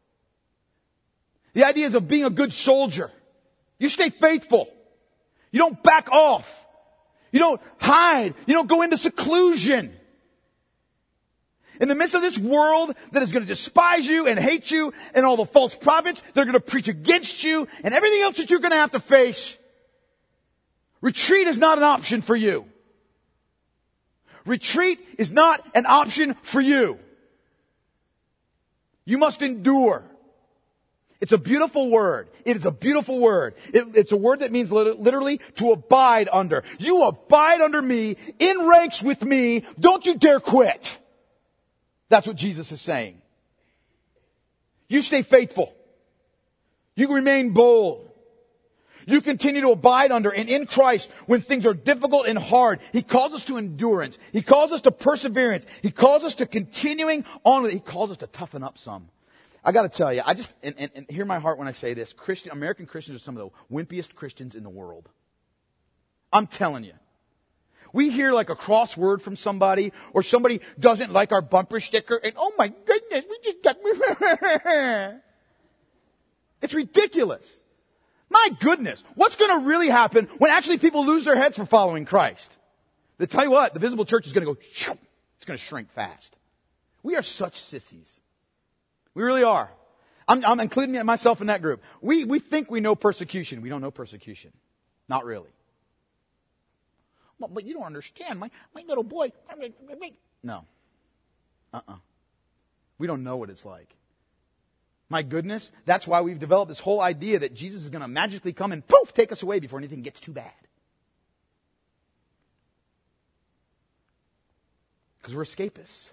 The idea is of being a good soldier. You stay faithful. You don't back off. You don't hide. You don't go into seclusion. In the midst of this world that is going to despise you and hate you and all the false prophets, they're going to preach against you and everything else that you're going to have to face, retreat is not an option for you. Retreat is not an option for you. You must endure. It's a beautiful word. It is a beautiful word. It's a word that means literally to abide under. You abide under me, in ranks with me. Don't you dare quit. That's what Jesus is saying. You stay faithful. You remain bold. You continue to abide under and in Christ when things are difficult and hard. He calls us to endurance. He calls us to perseverance. He calls us to continuing on. He calls us to toughen up some. I got to tell you, and hear my heart when I say this. American Christians are some of the wimpiest Christians in the world. I'm telling you. We hear like a crossword from somebody, or somebody doesn't like our bumper sticker, and oh my goodness, we just got... It's ridiculous. My goodness, what's going to really happen when actually people lose their heads for following Christ? They tell you what, the visible church is going to go, it's going to shrink fast. We are such sissies. We really are. I'm including myself in that group. We think we know persecution. We don't know persecution. Not really. Well, but you don't understand. My little boy. No. We don't know what it's like. My goodness, that's why we've developed this whole idea that Jesus is going to magically come and poof, take us away before anything gets too bad. Because we're escapists.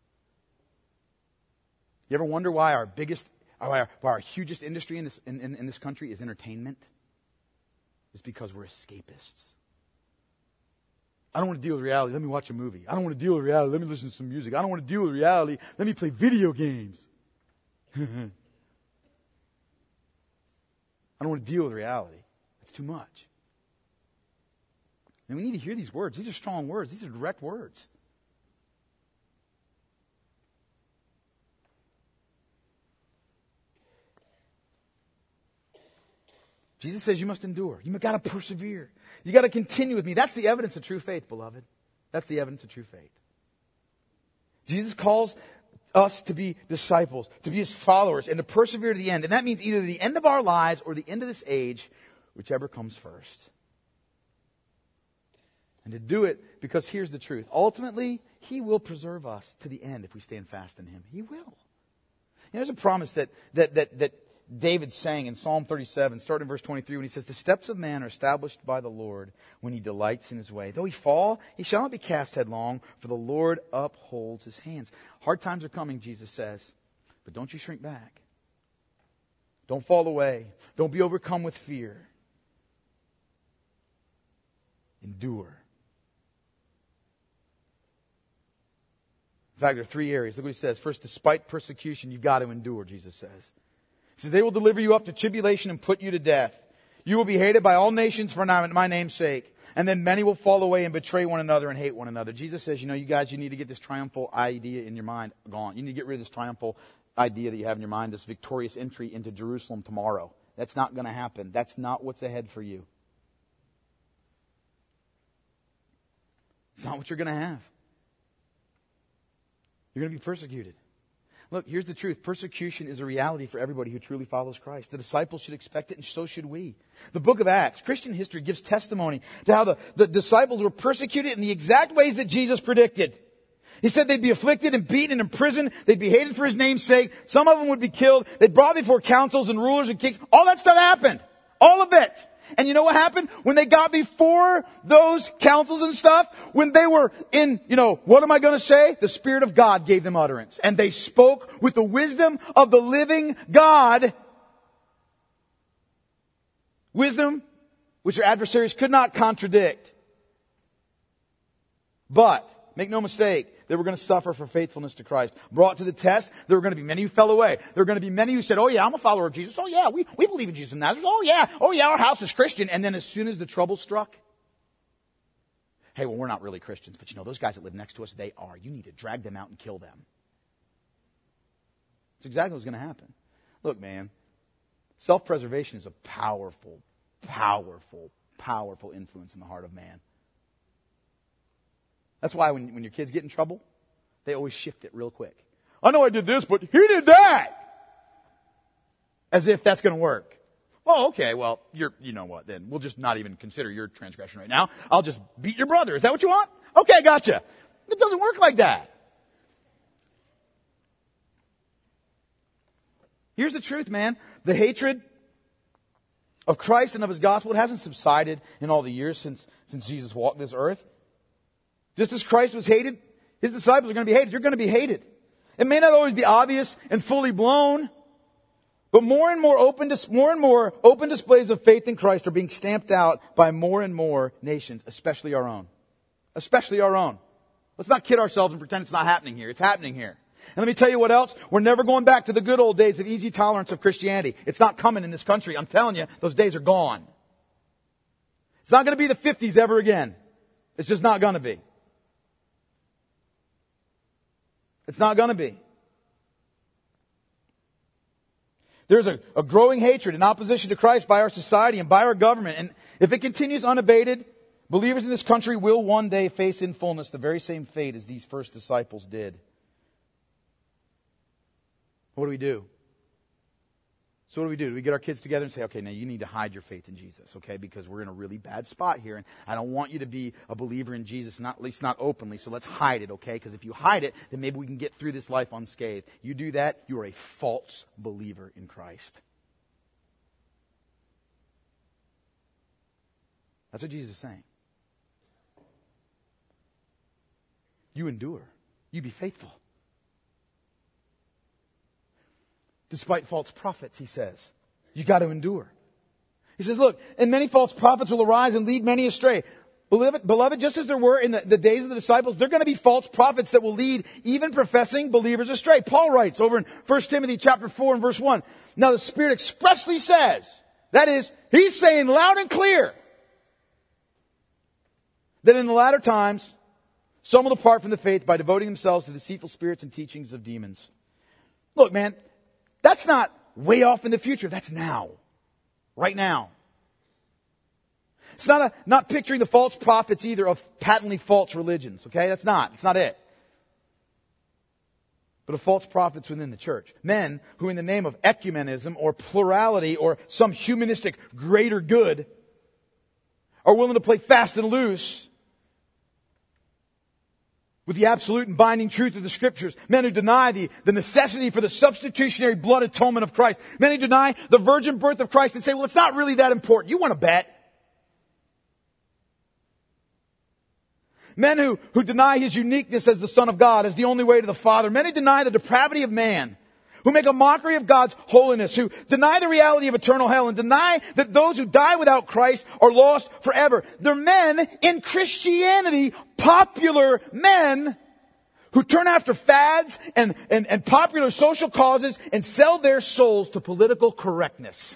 You ever wonder why our hugest industry in this country is entertainment? It's because we're escapists. I don't want to deal with reality. Let me watch a movie. I don't want to deal with reality. Let me listen to some music. I don't want to deal with reality. Let me play video games. I don't want to deal with reality. It's too much. And we need to hear these words. These are strong words. These are direct words. Jesus says you must endure. You got to persevere. You got to continue with me. That's the evidence of true faith, beloved. That's the evidence of true faith. Jesus calls us to be disciples, to be his followers, and to persevere to the end. And that means either the end of our lives or the end of this age, whichever comes first. And to do it because here's the truth. Ultimately, he will preserve us to the end if we stand fast in him. He will. And there's a promise that David sang in Psalm 37, starting in verse 23, when he says, the steps of man are established by the Lord when he delights in his way. Though he fall, he shall not be cast headlong, for the Lord upholds his hands. Hard times are coming, Jesus says, but don't you shrink back. Don't fall away. Don't be overcome with fear. Endure. In fact, there are three areas. Look what he says. First, despite persecution, you've got to endure, Jesus says. He says, they will deliver you up to tribulation and put you to death. You will be hated by all nations for my name's sake. And then many will fall away and betray one another and hate one another. Jesus says, you guys, you need to get this triumphal idea in your mind gone. You need to get rid of this triumphal idea that you have in your mind, this victorious entry into Jerusalem tomorrow. That's not going to happen. That's not what's ahead for you. It's not what you're going to have. You're going to be persecuted. Look, here's the truth. Persecution is a reality for everybody who truly follows Christ. The disciples should expect it, and so should we. The book of Acts, Christian history, gives testimony to how the disciples were persecuted in the exact ways that Jesus predicted. He said they'd be afflicted and beaten and imprisoned. They'd be hated for his name's sake. Some of them would be killed. They'd brought before councils and rulers and kings. All that stuff happened. All of it. And you know what happened? When they got before those councils and stuff, when they were in, what am I going to say? The Spirit of God gave them utterance. And they spoke with the wisdom of the living God. Wisdom which their adversaries could not contradict. But, make no mistake, they were going to suffer for faithfulness to Christ. Brought to the test, there were going to be many who fell away. There were going to be many who said, oh yeah, I'm a follower of Jesus. Oh yeah, we believe in Jesus of Nazareth. Oh yeah, our house is Christian. And then as soon as the trouble struck, hey, well, we're not really Christians, but those guys that live next to us, they are. You need to drag them out and kill them. That's exactly what's going to happen. Look, man, self-preservation is a powerful, powerful, powerful influence in the heart of man. That's why when your kids get in trouble, they always shift it real quick. I know I did this, but he did that. As if that's going to work. Oh, okay, well, you know what, then we'll just not even consider your transgression right now. I'll just beat your brother. Is that what you want? Okay, gotcha. It doesn't work like that. Here's the truth, man. The hatred of Christ and of His gospel, it hasn't subsided in all the years since Jesus walked this earth. Just as Christ was hated, His disciples are going to be hated. You're going to be hated. It may not always be obvious and fully blown, but more and more open displays of faith in Christ are being stamped out by more and more nations, especially our own. Especially our own. Let's not kid ourselves and pretend it's not happening here. It's happening here. And let me tell you what else. We're never going back to the good old days of easy tolerance of Christianity. It's not coming in this country. I'm telling you, those days are gone. It's not going to be the 50s ever again. It's just not going to be. It's not going to be. There's a growing hatred and opposition to Christ by our society and by our government. And if it continues unabated, believers in this country will one day face in fullness the very same fate as these first disciples did. What do we do? So what do we do? Do we get our kids together and say, okay, now you need to hide your faith in Jesus, okay? Because we're in a really bad spot here, and I don't want you to be a believer in Jesus, at least not openly, so let's hide it, okay? Because if you hide it, then maybe we can get through this life unscathed. You do that, you are a false believer in Christ. That's what Jesus is saying. You endure. You be faithful. Despite false prophets, he says. You got to endure. He says, look, and many false prophets will arise and lead many astray. Beloved, just as there were in the days of the disciples, there are going to be false prophets that will lead even professing believers astray. Paul writes over in 1 Timothy chapter 4 and verse 1. Now the Spirit expressly says, that is, He's saying loud and clear, that in the latter times, some will depart from the faith by devoting themselves to deceitful spirits and teachings of demons. Look, man, that's not way off in the future. That's now. Right now. It's not picturing the false prophets either of patently false religions. Okay? That's not it. But of false prophets within the church. Men who in the name of ecumenism or plurality or some humanistic greater good are willing to play fast and loose with the absolute and binding truth of the Scriptures. Men who deny the necessity for the substitutionary blood atonement of Christ. Men who deny the virgin birth of Christ and say, well, it's not really that important. You want to bet? Men who deny His uniqueness as the Son of God, as the only way to the Father. Men who deny the depravity of man. Who make a mockery of God's holiness. Who deny the reality of eternal hell and deny that those who die without Christ are lost forever. They're men in Christianity, popular men who turn after fads and popular social causes and sell their souls to political correctness.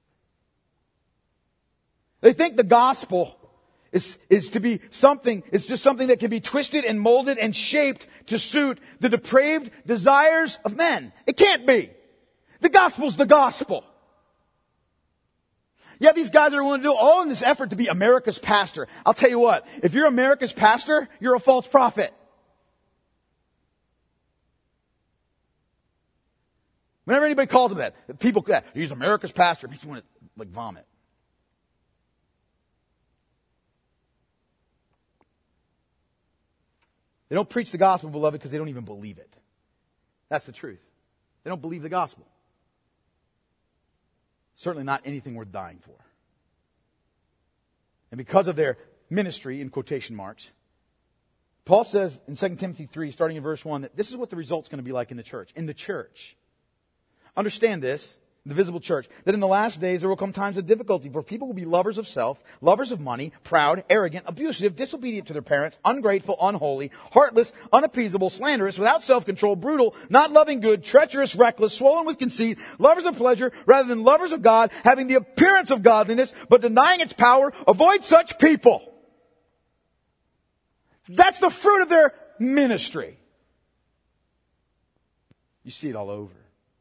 They think the gospel is to be something, it's just something that can be twisted and molded and shaped to suit the depraved desires of men. It can't be. The gospel's the gospel. Yeah, these guys are willing to do all in this effort to be America's pastor. I'll tell you what, if you're America's pastor, you're a false prophet. Whenever anybody calls him that, people, he's America's pastor, it makes me want to vomit. They don't preach the gospel, beloved, because they don't even believe it. That's the truth. They don't believe the gospel. Certainly not anything worth dying for. and because of their ministry, in quotation marks, Paul says in 2 Timothy 3, starting in verse 1, that this is what the result's going to be like in the church. In the church. Understand this, the visible church, that in the last days there will come times of difficulty, for people will be lovers of self, lovers of money, proud, arrogant, abusive, disobedient to their parents, ungrateful, unholy, heartless, unappeasable, slanderous, without self-control, brutal, not loving good, treacherous, reckless, swollen with conceit, lovers of pleasure rather than lovers of God, having the appearance of godliness, but denying its power. Avoid such people. That's the fruit of their ministry. You see it all over.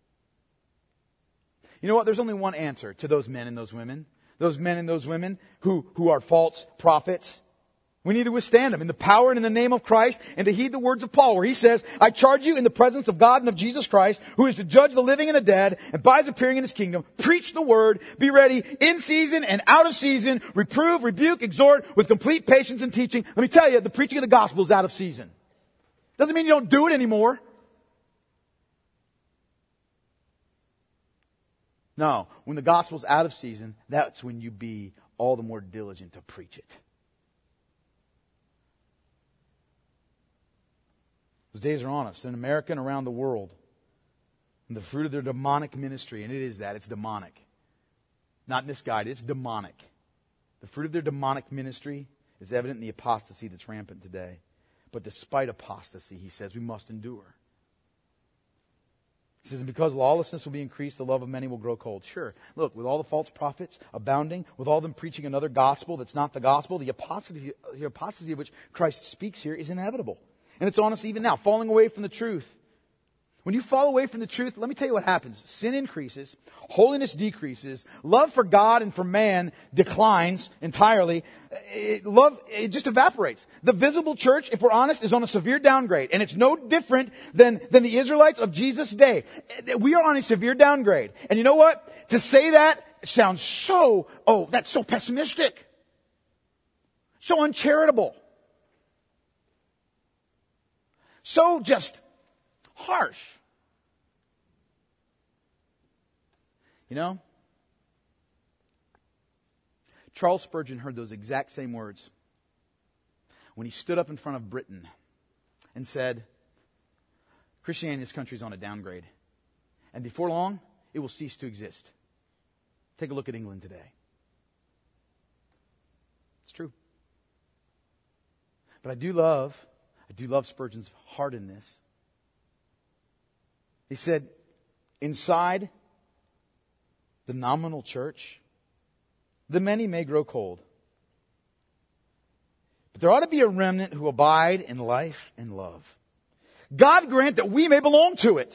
You know what? There's only one answer to those men and those women. Those men and those women who are false prophets. We need to withstand them in the power and in the name of Christ, and to heed the words of Paul, where he says, I charge you in the presence of God and of Jesus Christ, who is to judge the living and the dead, and by his appearing in his kingdom, preach the word, be ready in season and out of season, reprove, rebuke, exhort with complete patience and teaching. Let me tell you, the preaching of the gospel is out of season. Doesn't mean you don't do it anymore. No, when the gospel's out of season, that's when you be all the more diligent to preach it. Those days are on us in America and around the world. And the fruit of their demonic ministry, and it is that, it's demonic. Not misguided, it's demonic. The fruit of their demonic ministry is evident in the apostasy that's rampant today. But despite apostasy, he says, we must endure. He says, and because lawlessness will be increased, the love of many will grow cold. Sure. Look, with all the false prophets abounding, with all them preaching another gospel that's not the gospel, the apostasy of which Christ speaks here is inevitable. And it's on us even now, falling away from the truth. When you fall away from the truth, let me tell you what happens. Sin increases, holiness decreases, love for God and for man declines entirely. It just evaporates. The visible church, if we're honest, is on a severe downgrade. And it's no different than the Israelites of Jesus' day. We are on a severe downgrade. And you know what? To say that sounds that's so pessimistic. So uncharitable. So just harsh. You know, Charles Spurgeon heard those exact same words when he stood up in front of Britain and said, Christianity in this country is on a downgrade. And before long, it will cease to exist. Take a look at England today. It's true. But I do love Spurgeon's heart in this. He said, inside the nominal church, the many may grow cold. But there ought to be a remnant who abide in life and love. God grant that we may belong to it.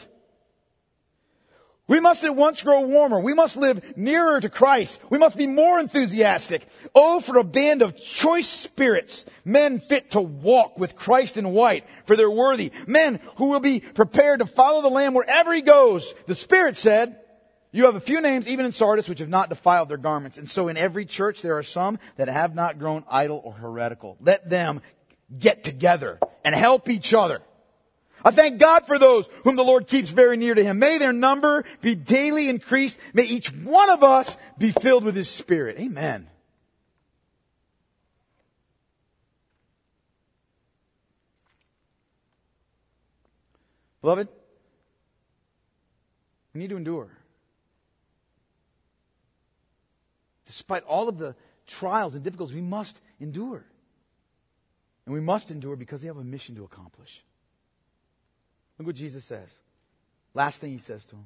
We must at once grow warmer. We must live nearer to Christ. We must be more enthusiastic. Oh, for a band of choice spirits, men fit to walk with Christ in white, for they're worthy. Men who will be prepared to follow the Lamb wherever he goes. The Spirit said, you have a few names, even in Sardis, which have not defiled their garments. And so in every church there are some that have not grown idle or heretical. Let them get together and help each other. I thank God for those whom the Lord keeps very near to him. May their number be daily increased. May each one of us be filled with his Spirit. Amen. Beloved, we need to endure. Despite all of the trials and difficulties, we must endure. And we must endure because we have a mission to accomplish. Look what Jesus says. Last thing he says to him.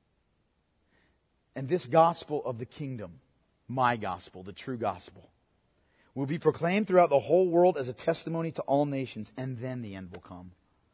And this gospel of the kingdom, my gospel, the true gospel, will be proclaimed throughout the whole world as a testimony to all nations, and then the end will come.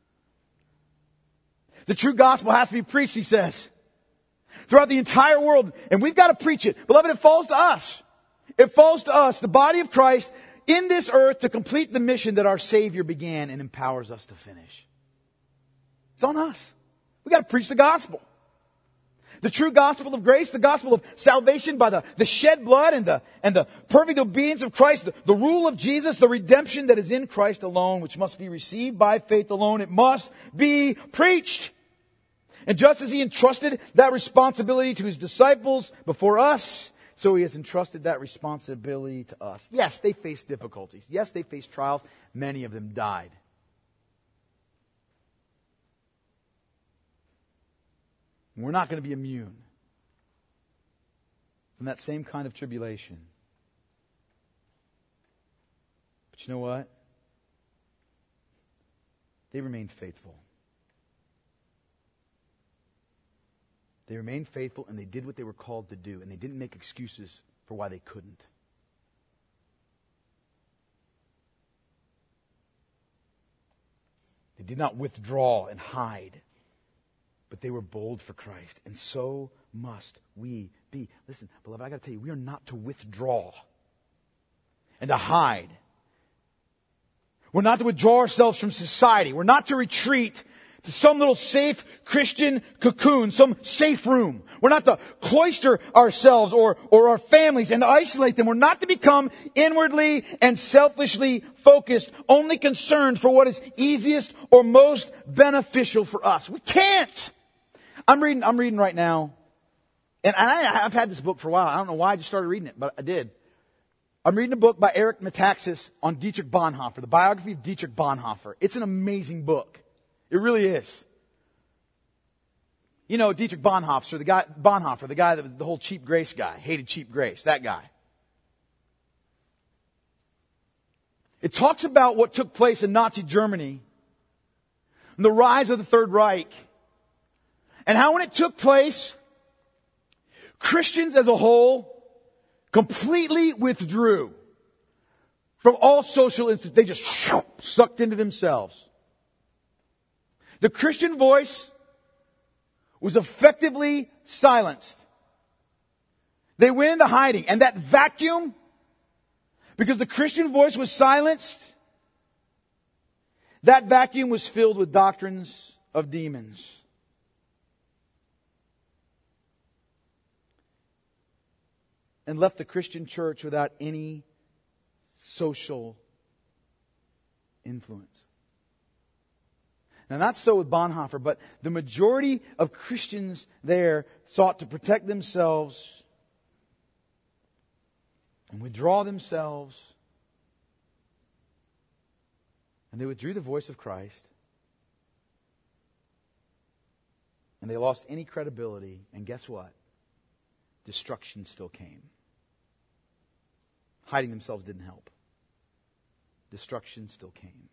The true gospel has to be preached, he says, throughout the entire world, and we've got to preach it. Beloved, it falls to us. It falls to us, the body of Christ, in this earth to complete the mission that our Savior began and empowers us to finish. It's on us. We've got to preach the gospel. The true gospel of grace, the gospel of salvation by the shed blood and the perfect obedience of Christ, the rule of Jesus, the redemption that is in Christ alone, which must be received by faith alone. It must be preached. And just as he entrusted that responsibility to his disciples before us, So He has entrusted that responsibility to us. Yes, they faced difficulties. Yes, they faced trials. Many of them died. We're not going to be immune from that same kind of tribulation. But you know what? They remained faithful. They remained faithful and they did what they were called to do. And they didn't make excuses for why they couldn't. They did not withdraw and hide. But they were bold for Christ. And so must we be. Listen, beloved, I got to tell you, we are not to withdraw and to hide. We're not to withdraw ourselves from society. We're not to retreat to some little safe Christian cocoon, some safe room. We're not to cloister ourselves or our families and to isolate them. We're not to become inwardly and selfishly focused, only concerned for what is easiest or most beneficial for us. We can't. I'm reading right now, and I've had this book for a while. I don't know why I just started reading it, but I did. I'm reading a book by Eric Metaxas on Dietrich Bonhoeffer, the biography of Dietrich Bonhoeffer. It's an amazing book. It really is. You know, Dietrich Bonhoeffer, the guy that was the whole cheap grace guy, hated cheap grace, that guy. It talks about what took place in Nazi Germany and the rise of the Third Reich, and how when it took place, Christians as a whole completely withdrew from all social institutions. They just sucked into themselves. The Christian voice was effectively silenced. They went into hiding. And that vacuum, because the Christian voice was silenced, that vacuum was filled with doctrines of demons. And left the Christian church without any social influence. Now, not so with Bonhoeffer, but the majority of Christians there sought to protect themselves and withdraw themselves. And they withdrew the voice of Christ. And they lost any credibility. And guess what? Destruction still came. Hiding themselves didn't help. Destruction still came.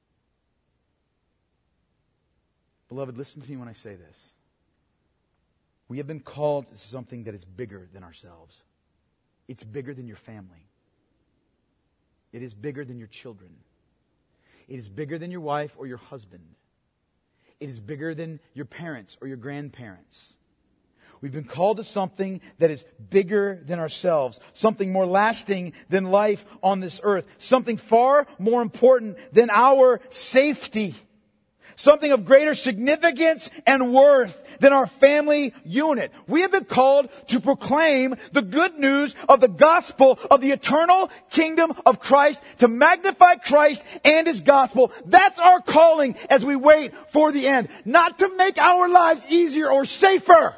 Beloved, listen to me when I say this. We have been called to something that is bigger than ourselves. It's bigger than your family. It is bigger than your children. It is bigger than your wife or your husband. It is bigger than your parents or your grandparents. We've been called to something that is bigger than ourselves. Something more lasting than life on this earth. Something far more important than our safety. Something of greater significance and worth than our family unit. We have been called to proclaim the good news of the gospel of the eternal kingdom of Christ, to magnify Christ and His gospel. That's our calling as we wait for the end. Not to make our lives easier or safer.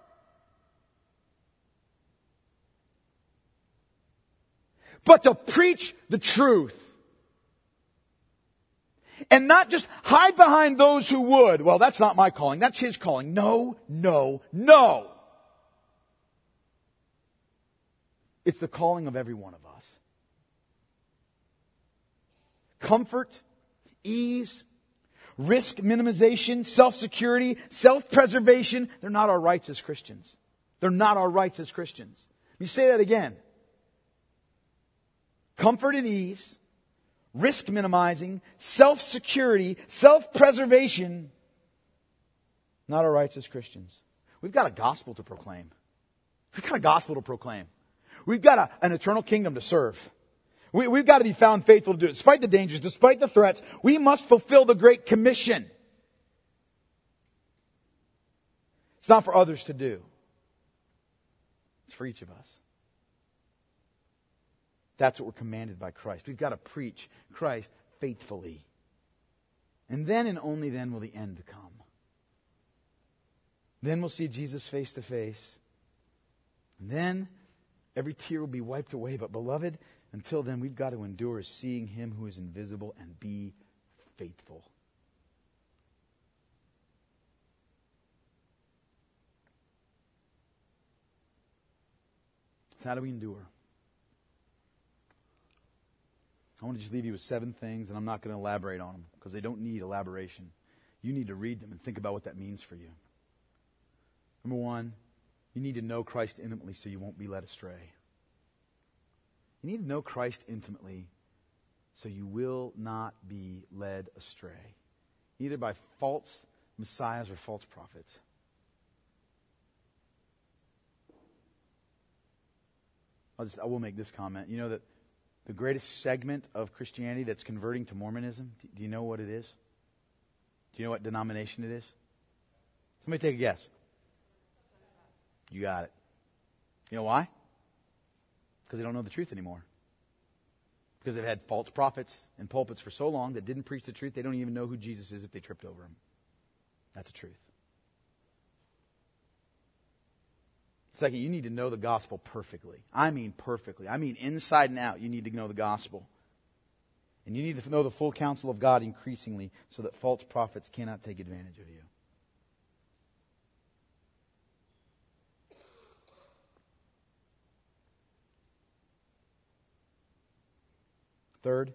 But to preach the truth. And not just hide behind those who would. Well, that's not my calling. That's His calling. No, no, no. It's the calling of every one of us. Comfort, ease, risk minimization, self-security, self-preservation. They're not our rights as Christians. They're not our rights as Christians. Let me say that again. Comfort and ease, risk minimizing, self-security, self-preservation, not our rights as Christians. We've got a gospel to proclaim. We've got a gospel to proclaim. We've got an eternal kingdom to serve. We've got to be found faithful to do it. Despite the dangers, despite the threats, we must fulfill the Great Commission. It's not for others to do. It's for each of us. That's what we're commanded by Christ. We've got to preach Christ faithfully. And then and only then will the end come. Then we'll see Jesus face to face. And then Every tear will be wiped away. But beloved, until then, we've got to endure seeing Him who is invisible and be faithful. So how do we endure? I want to just leave you with 7 things, and I'm not going to elaborate on them because they don't need elaboration. You need to read them and think about what that means for you. Number 1, you need to know Christ intimately so you won't be led astray. You need to know Christ intimately so you will not be led astray, either by false messiahs or false prophets. I will make this comment. You know that the greatest segment of Christianity that's converting to Mormonism, do you know what it is? Do you know what denomination it is? Somebody take a guess. You got it. You know why? Because they don't know the truth anymore. Because they've had false prophets in pulpits for so long that didn't preach the truth, they don't even know who Jesus is if they tripped over him. That's the truth. Second, you need to know the gospel perfectly. I mean perfectly. I mean inside and out, you need to know the gospel. And you need to know the full counsel of God increasingly so that false prophets cannot take advantage of you. Third,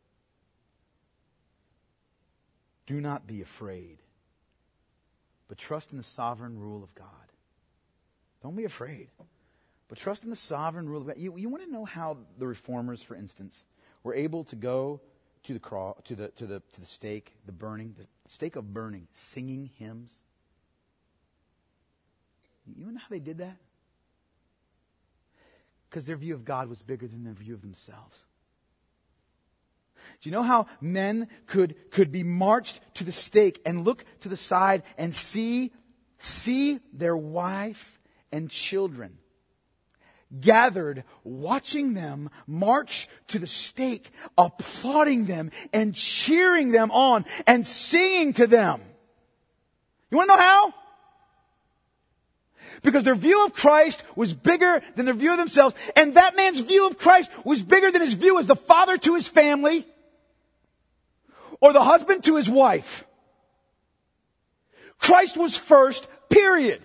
do not be afraid, but trust in the sovereign rule of God. Don't be afraid, but trust in the sovereign rule of God. You want to know how the reformers, for instance, were able to go to the cross, to the stake, the stake of burning, singing hymns? You know how they did that? Because their view of God was bigger than their view of themselves. Do you know how men could be marched to the stake and look to the side and see their wife and children gathered, watching them march to the stake, applauding them and cheering them on and singing to them? You want to know how? Because their view of Christ was bigger than their view of themselves. And that man's view of Christ was bigger than his view as the father to his family or the husband to his wife. Christ was first, period.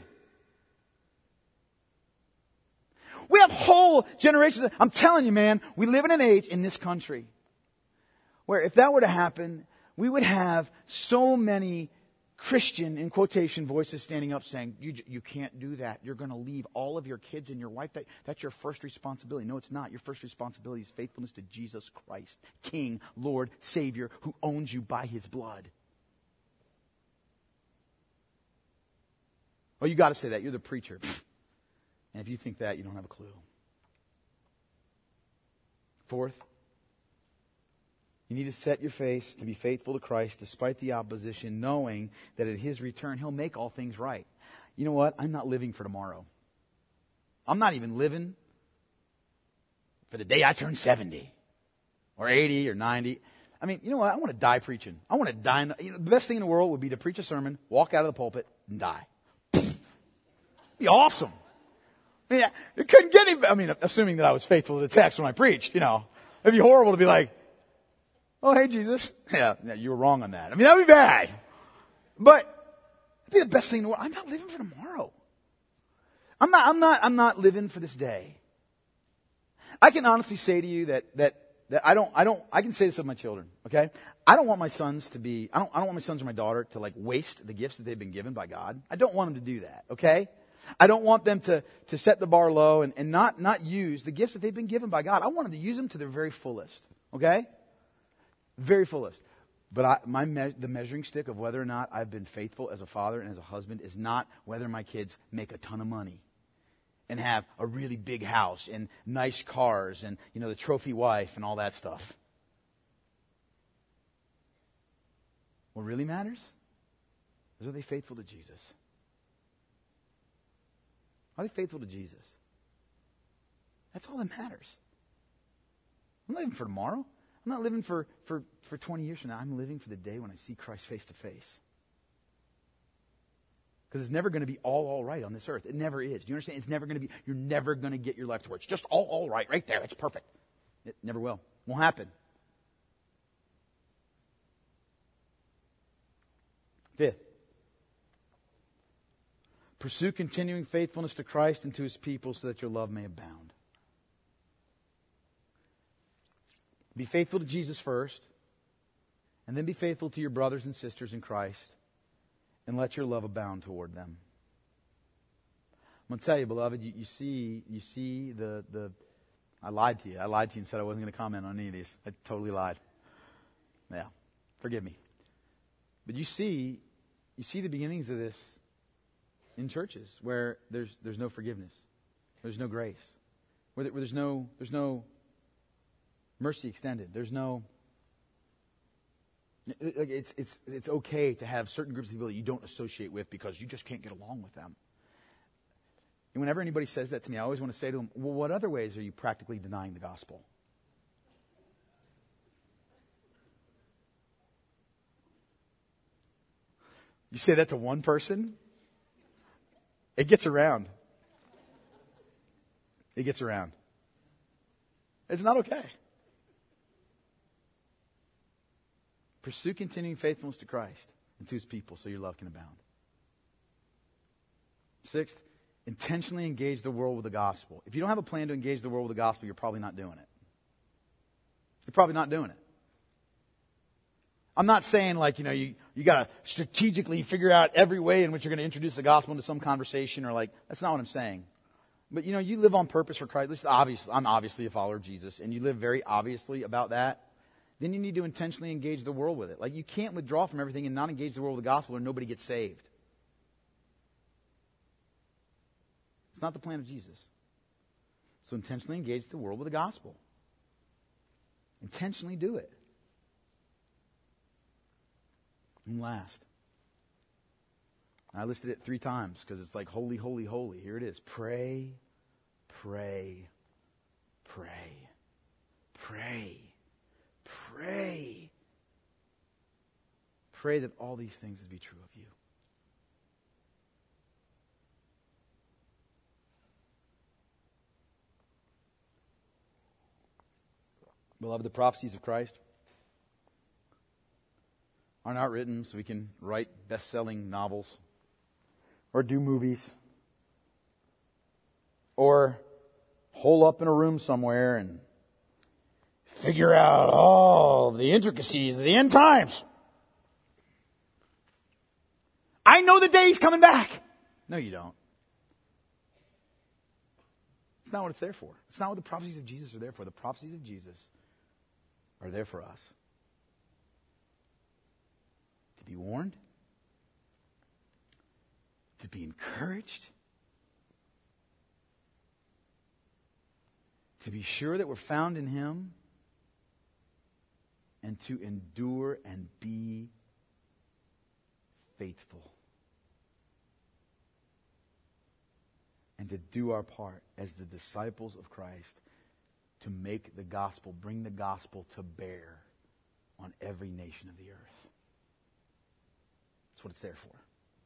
We have whole generations. I'm telling you, man, we live in an age in this country where if that were to happen, we would have so many Christian, in quotation, voices standing up saying, you can't do that. You're going to leave all of your kids and your wife. That's your first responsibility. No, it's not. Your first responsibility is faithfulness to Jesus Christ, King, Lord, Savior, who owns you by His blood. Well, you got to say that. You're the preacher. And if you think that, you don't have a clue. Fourth, you need to set your face to be faithful to Christ despite the opposition, knowing that at His return, He'll make all things right. You know what? I'm not living for tomorrow. I'm not even living for the day I turn 70 or 80 or 90. I mean, you know what? I want to die preaching. I want to die. The best thing in the world would be to preach a sermon, walk out of the pulpit, and die. Be awesome. I mean, it couldn't get any, assuming that I was faithful to the text when I preached, it'd be horrible to be like, oh, hey, Jesus. Yeah, you were wrong on that. That would be bad. But it'd be the best thing in the world. I'm not living for tomorrow. I'm not living for this day. I can honestly say to you that I can say this of my children, okay? I don't want my sons or my daughter to waste the gifts that they've been given by God. I don't want them to do that, okay? I don't want them to set the bar low and not use the gifts that they've been given by God. I want them to use them to their very fullest, okay? Very fullest. But the measuring stick of whether or not I've been faithful as a father and as a husband is not whether my kids make a ton of money and have a really big house and nice cars and, the trophy wife and all that stuff. What really matters is, are they faithful to Jesus? Are they faithful to Jesus? That's all that matters. I'm not living for tomorrow. I'm not living for 20 years from now. I'm living for the day when I see Christ face to face. Because it's never going to be all right on this earth. It never is. Do you understand? It's never going to be, you're never going to get your life to where it's just all right there. It's perfect. It never will. Won't happen. Fifth, pursue continuing faithfulness to Christ and to His people so that your love may abound. Be faithful to Jesus first, and then be faithful to your brothers and sisters in Christ, and let your love abound toward them. I'm going to tell you, beloved, you see the I lied to you. I lied to you and said I wasn't going to comment on any of these. I totally lied. Yeah, forgive me. But you see the beginnings of this in churches where there's no forgiveness, there's no grace, where there's no mercy extended. There's no. It's okay to have certain groups of people that you don't associate with because you just can't get along with them. And whenever anybody says that to me, I always want to say to them, well, what other ways are you practically denying the gospel? You say that to one person, it gets around. It gets around. It's not okay. Pursue continuing faithfulness to Christ and to His people so your love can abound. Sixth, intentionally engage the world with the gospel. If you don't have a plan to engage the world with the gospel, you're probably not doing it. You're probably not doing it. I'm not saying you got to strategically figure out every way in which you're going to introduce the gospel into some conversation or that's not what I'm saying. But you live on purpose for Christ. At least obviously, I'm obviously a follower of Jesus, and you live very obviously about that. Then you need to intentionally engage the world with it. You can't withdraw from everything and not engage the world with the gospel or nobody gets saved. It's not the plan of Jesus. So intentionally engage the world with the gospel. Intentionally do it. And last, I listed it 3 times because it's like holy, holy, holy. Here it is. Pray, pray, pray, pray, pray. Pray that all these things would be true of you. Beloved, the prophecies of Christ are not written so we can write best-selling novels or do movies or hole up in a room somewhere and figure out all the intricacies of the end times. I know the day He's coming back. No, you don't. It's not what it's there for. It's not what the prophecies of Jesus are there for. The prophecies of Jesus are there for us. To be warned, to be encouraged, to be sure that we're found in Him, and to endure and be faithful. And to do our part as the disciples of Christ to make the gospel, bring the gospel to bear on every nation of the earth. That's what it's there for.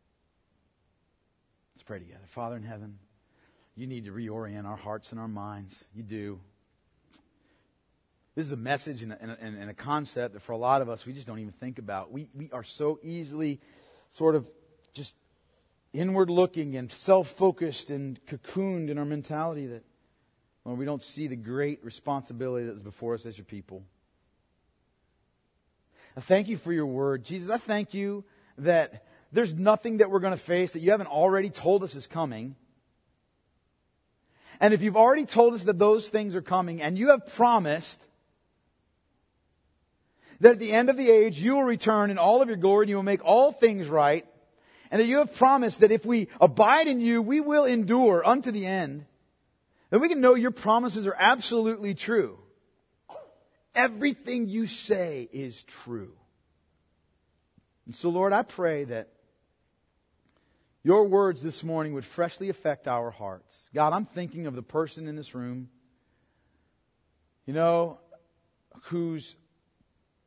Let's pray together. Father in heaven, you need to reorient our hearts and our minds. You do. This is a message and a concept that for a lot of us, we just don't even think about. We are so easily sort of just inward looking and self-focused and cocooned in our mentality that we don't see the great responsibility that is before us as your people. I thank you for your word. Jesus, I thank you that there's nothing that we're going to face that you haven't already told us is coming. And if you've already told us that those things are coming and you have promised that at the end of the age you will return in all of your glory and you will make all things right, and that you have promised that if we abide in you, we will endure unto the end, then we can know your promises are absolutely true. Everything you say is true. And so, Lord, I pray that your words this morning would freshly affect our hearts. God, I'm thinking of the person in this room, whose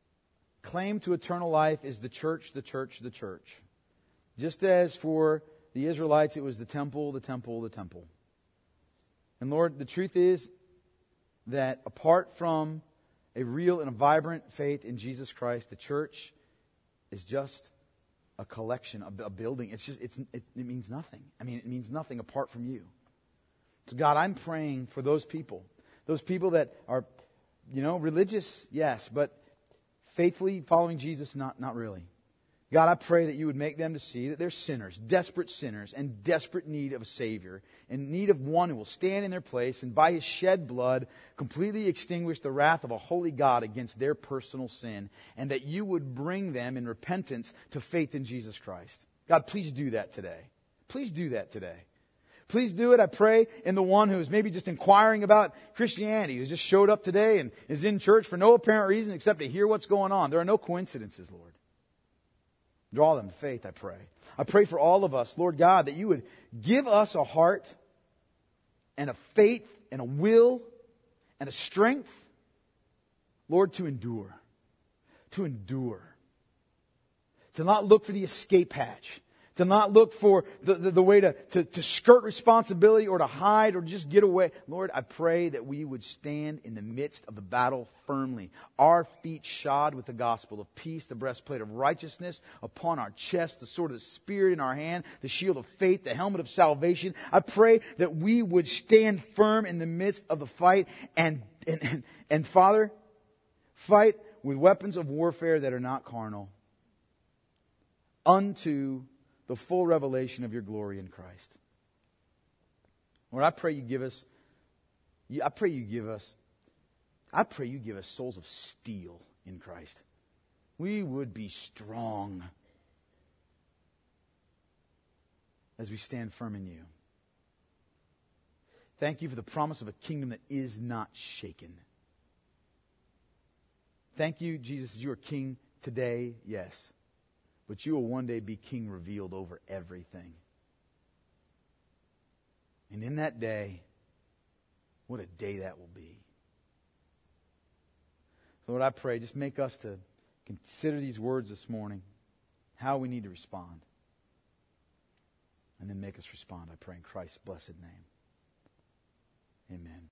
claim to eternal life is the church, the church, the church. Just as for the Israelites, it was the temple, the temple, the temple. And Lord, the truth is that apart from a real and a vibrant faith in Jesus Christ, the church is just a collection, a building. It means nothing. I mean, it means nothing apart from you. So God, I'm praying for those people that are, religious, yes, but faithfully following Jesus, not really. God, I pray that you would make them to see that they're sinners, and desperate need of a Savior, in need of one who will stand in their place and by His shed blood completely extinguish the wrath of a holy God against their personal sin, and that you would bring them in repentance to faith in Jesus Christ. God, please do that today. Please do that today. Please do it, I pray, in the one who is maybe just inquiring about Christianity, who's just showed up today and is in church for no apparent reason except to hear what's going on. There are no coincidences, Lord. Draw them to faith, I pray. I pray for all of us, Lord God, that you would give us a heart and a faith and a will and a strength, Lord, to endure. To endure. To not look for the escape hatch. To not look for the way to skirt responsibility or to hide or just get away. Lord, I pray that we would stand in the midst of the battle firmly. Our feet shod with the gospel of peace, the breastplate of righteousness upon our chest, the sword of the Spirit in our hand, the shield of faith, the helmet of salvation. I pray that we would stand firm in the midst of the fight and Father, fight with weapons of warfare that are not carnal, unto the full revelation of your glory in Christ. Lord, I pray you give us souls of steel in Christ. We would be strong as we stand firm in you. Thank you for the promise of a kingdom that is not shaken. Thank you, Jesus, you are King today, yes. But you will one day be King revealed over everything. And in that day, what a day that will be. So Lord, I pray, just make us to consider these words this morning, how we need to respond. And then make us respond, I pray in Christ's blessed name. Amen.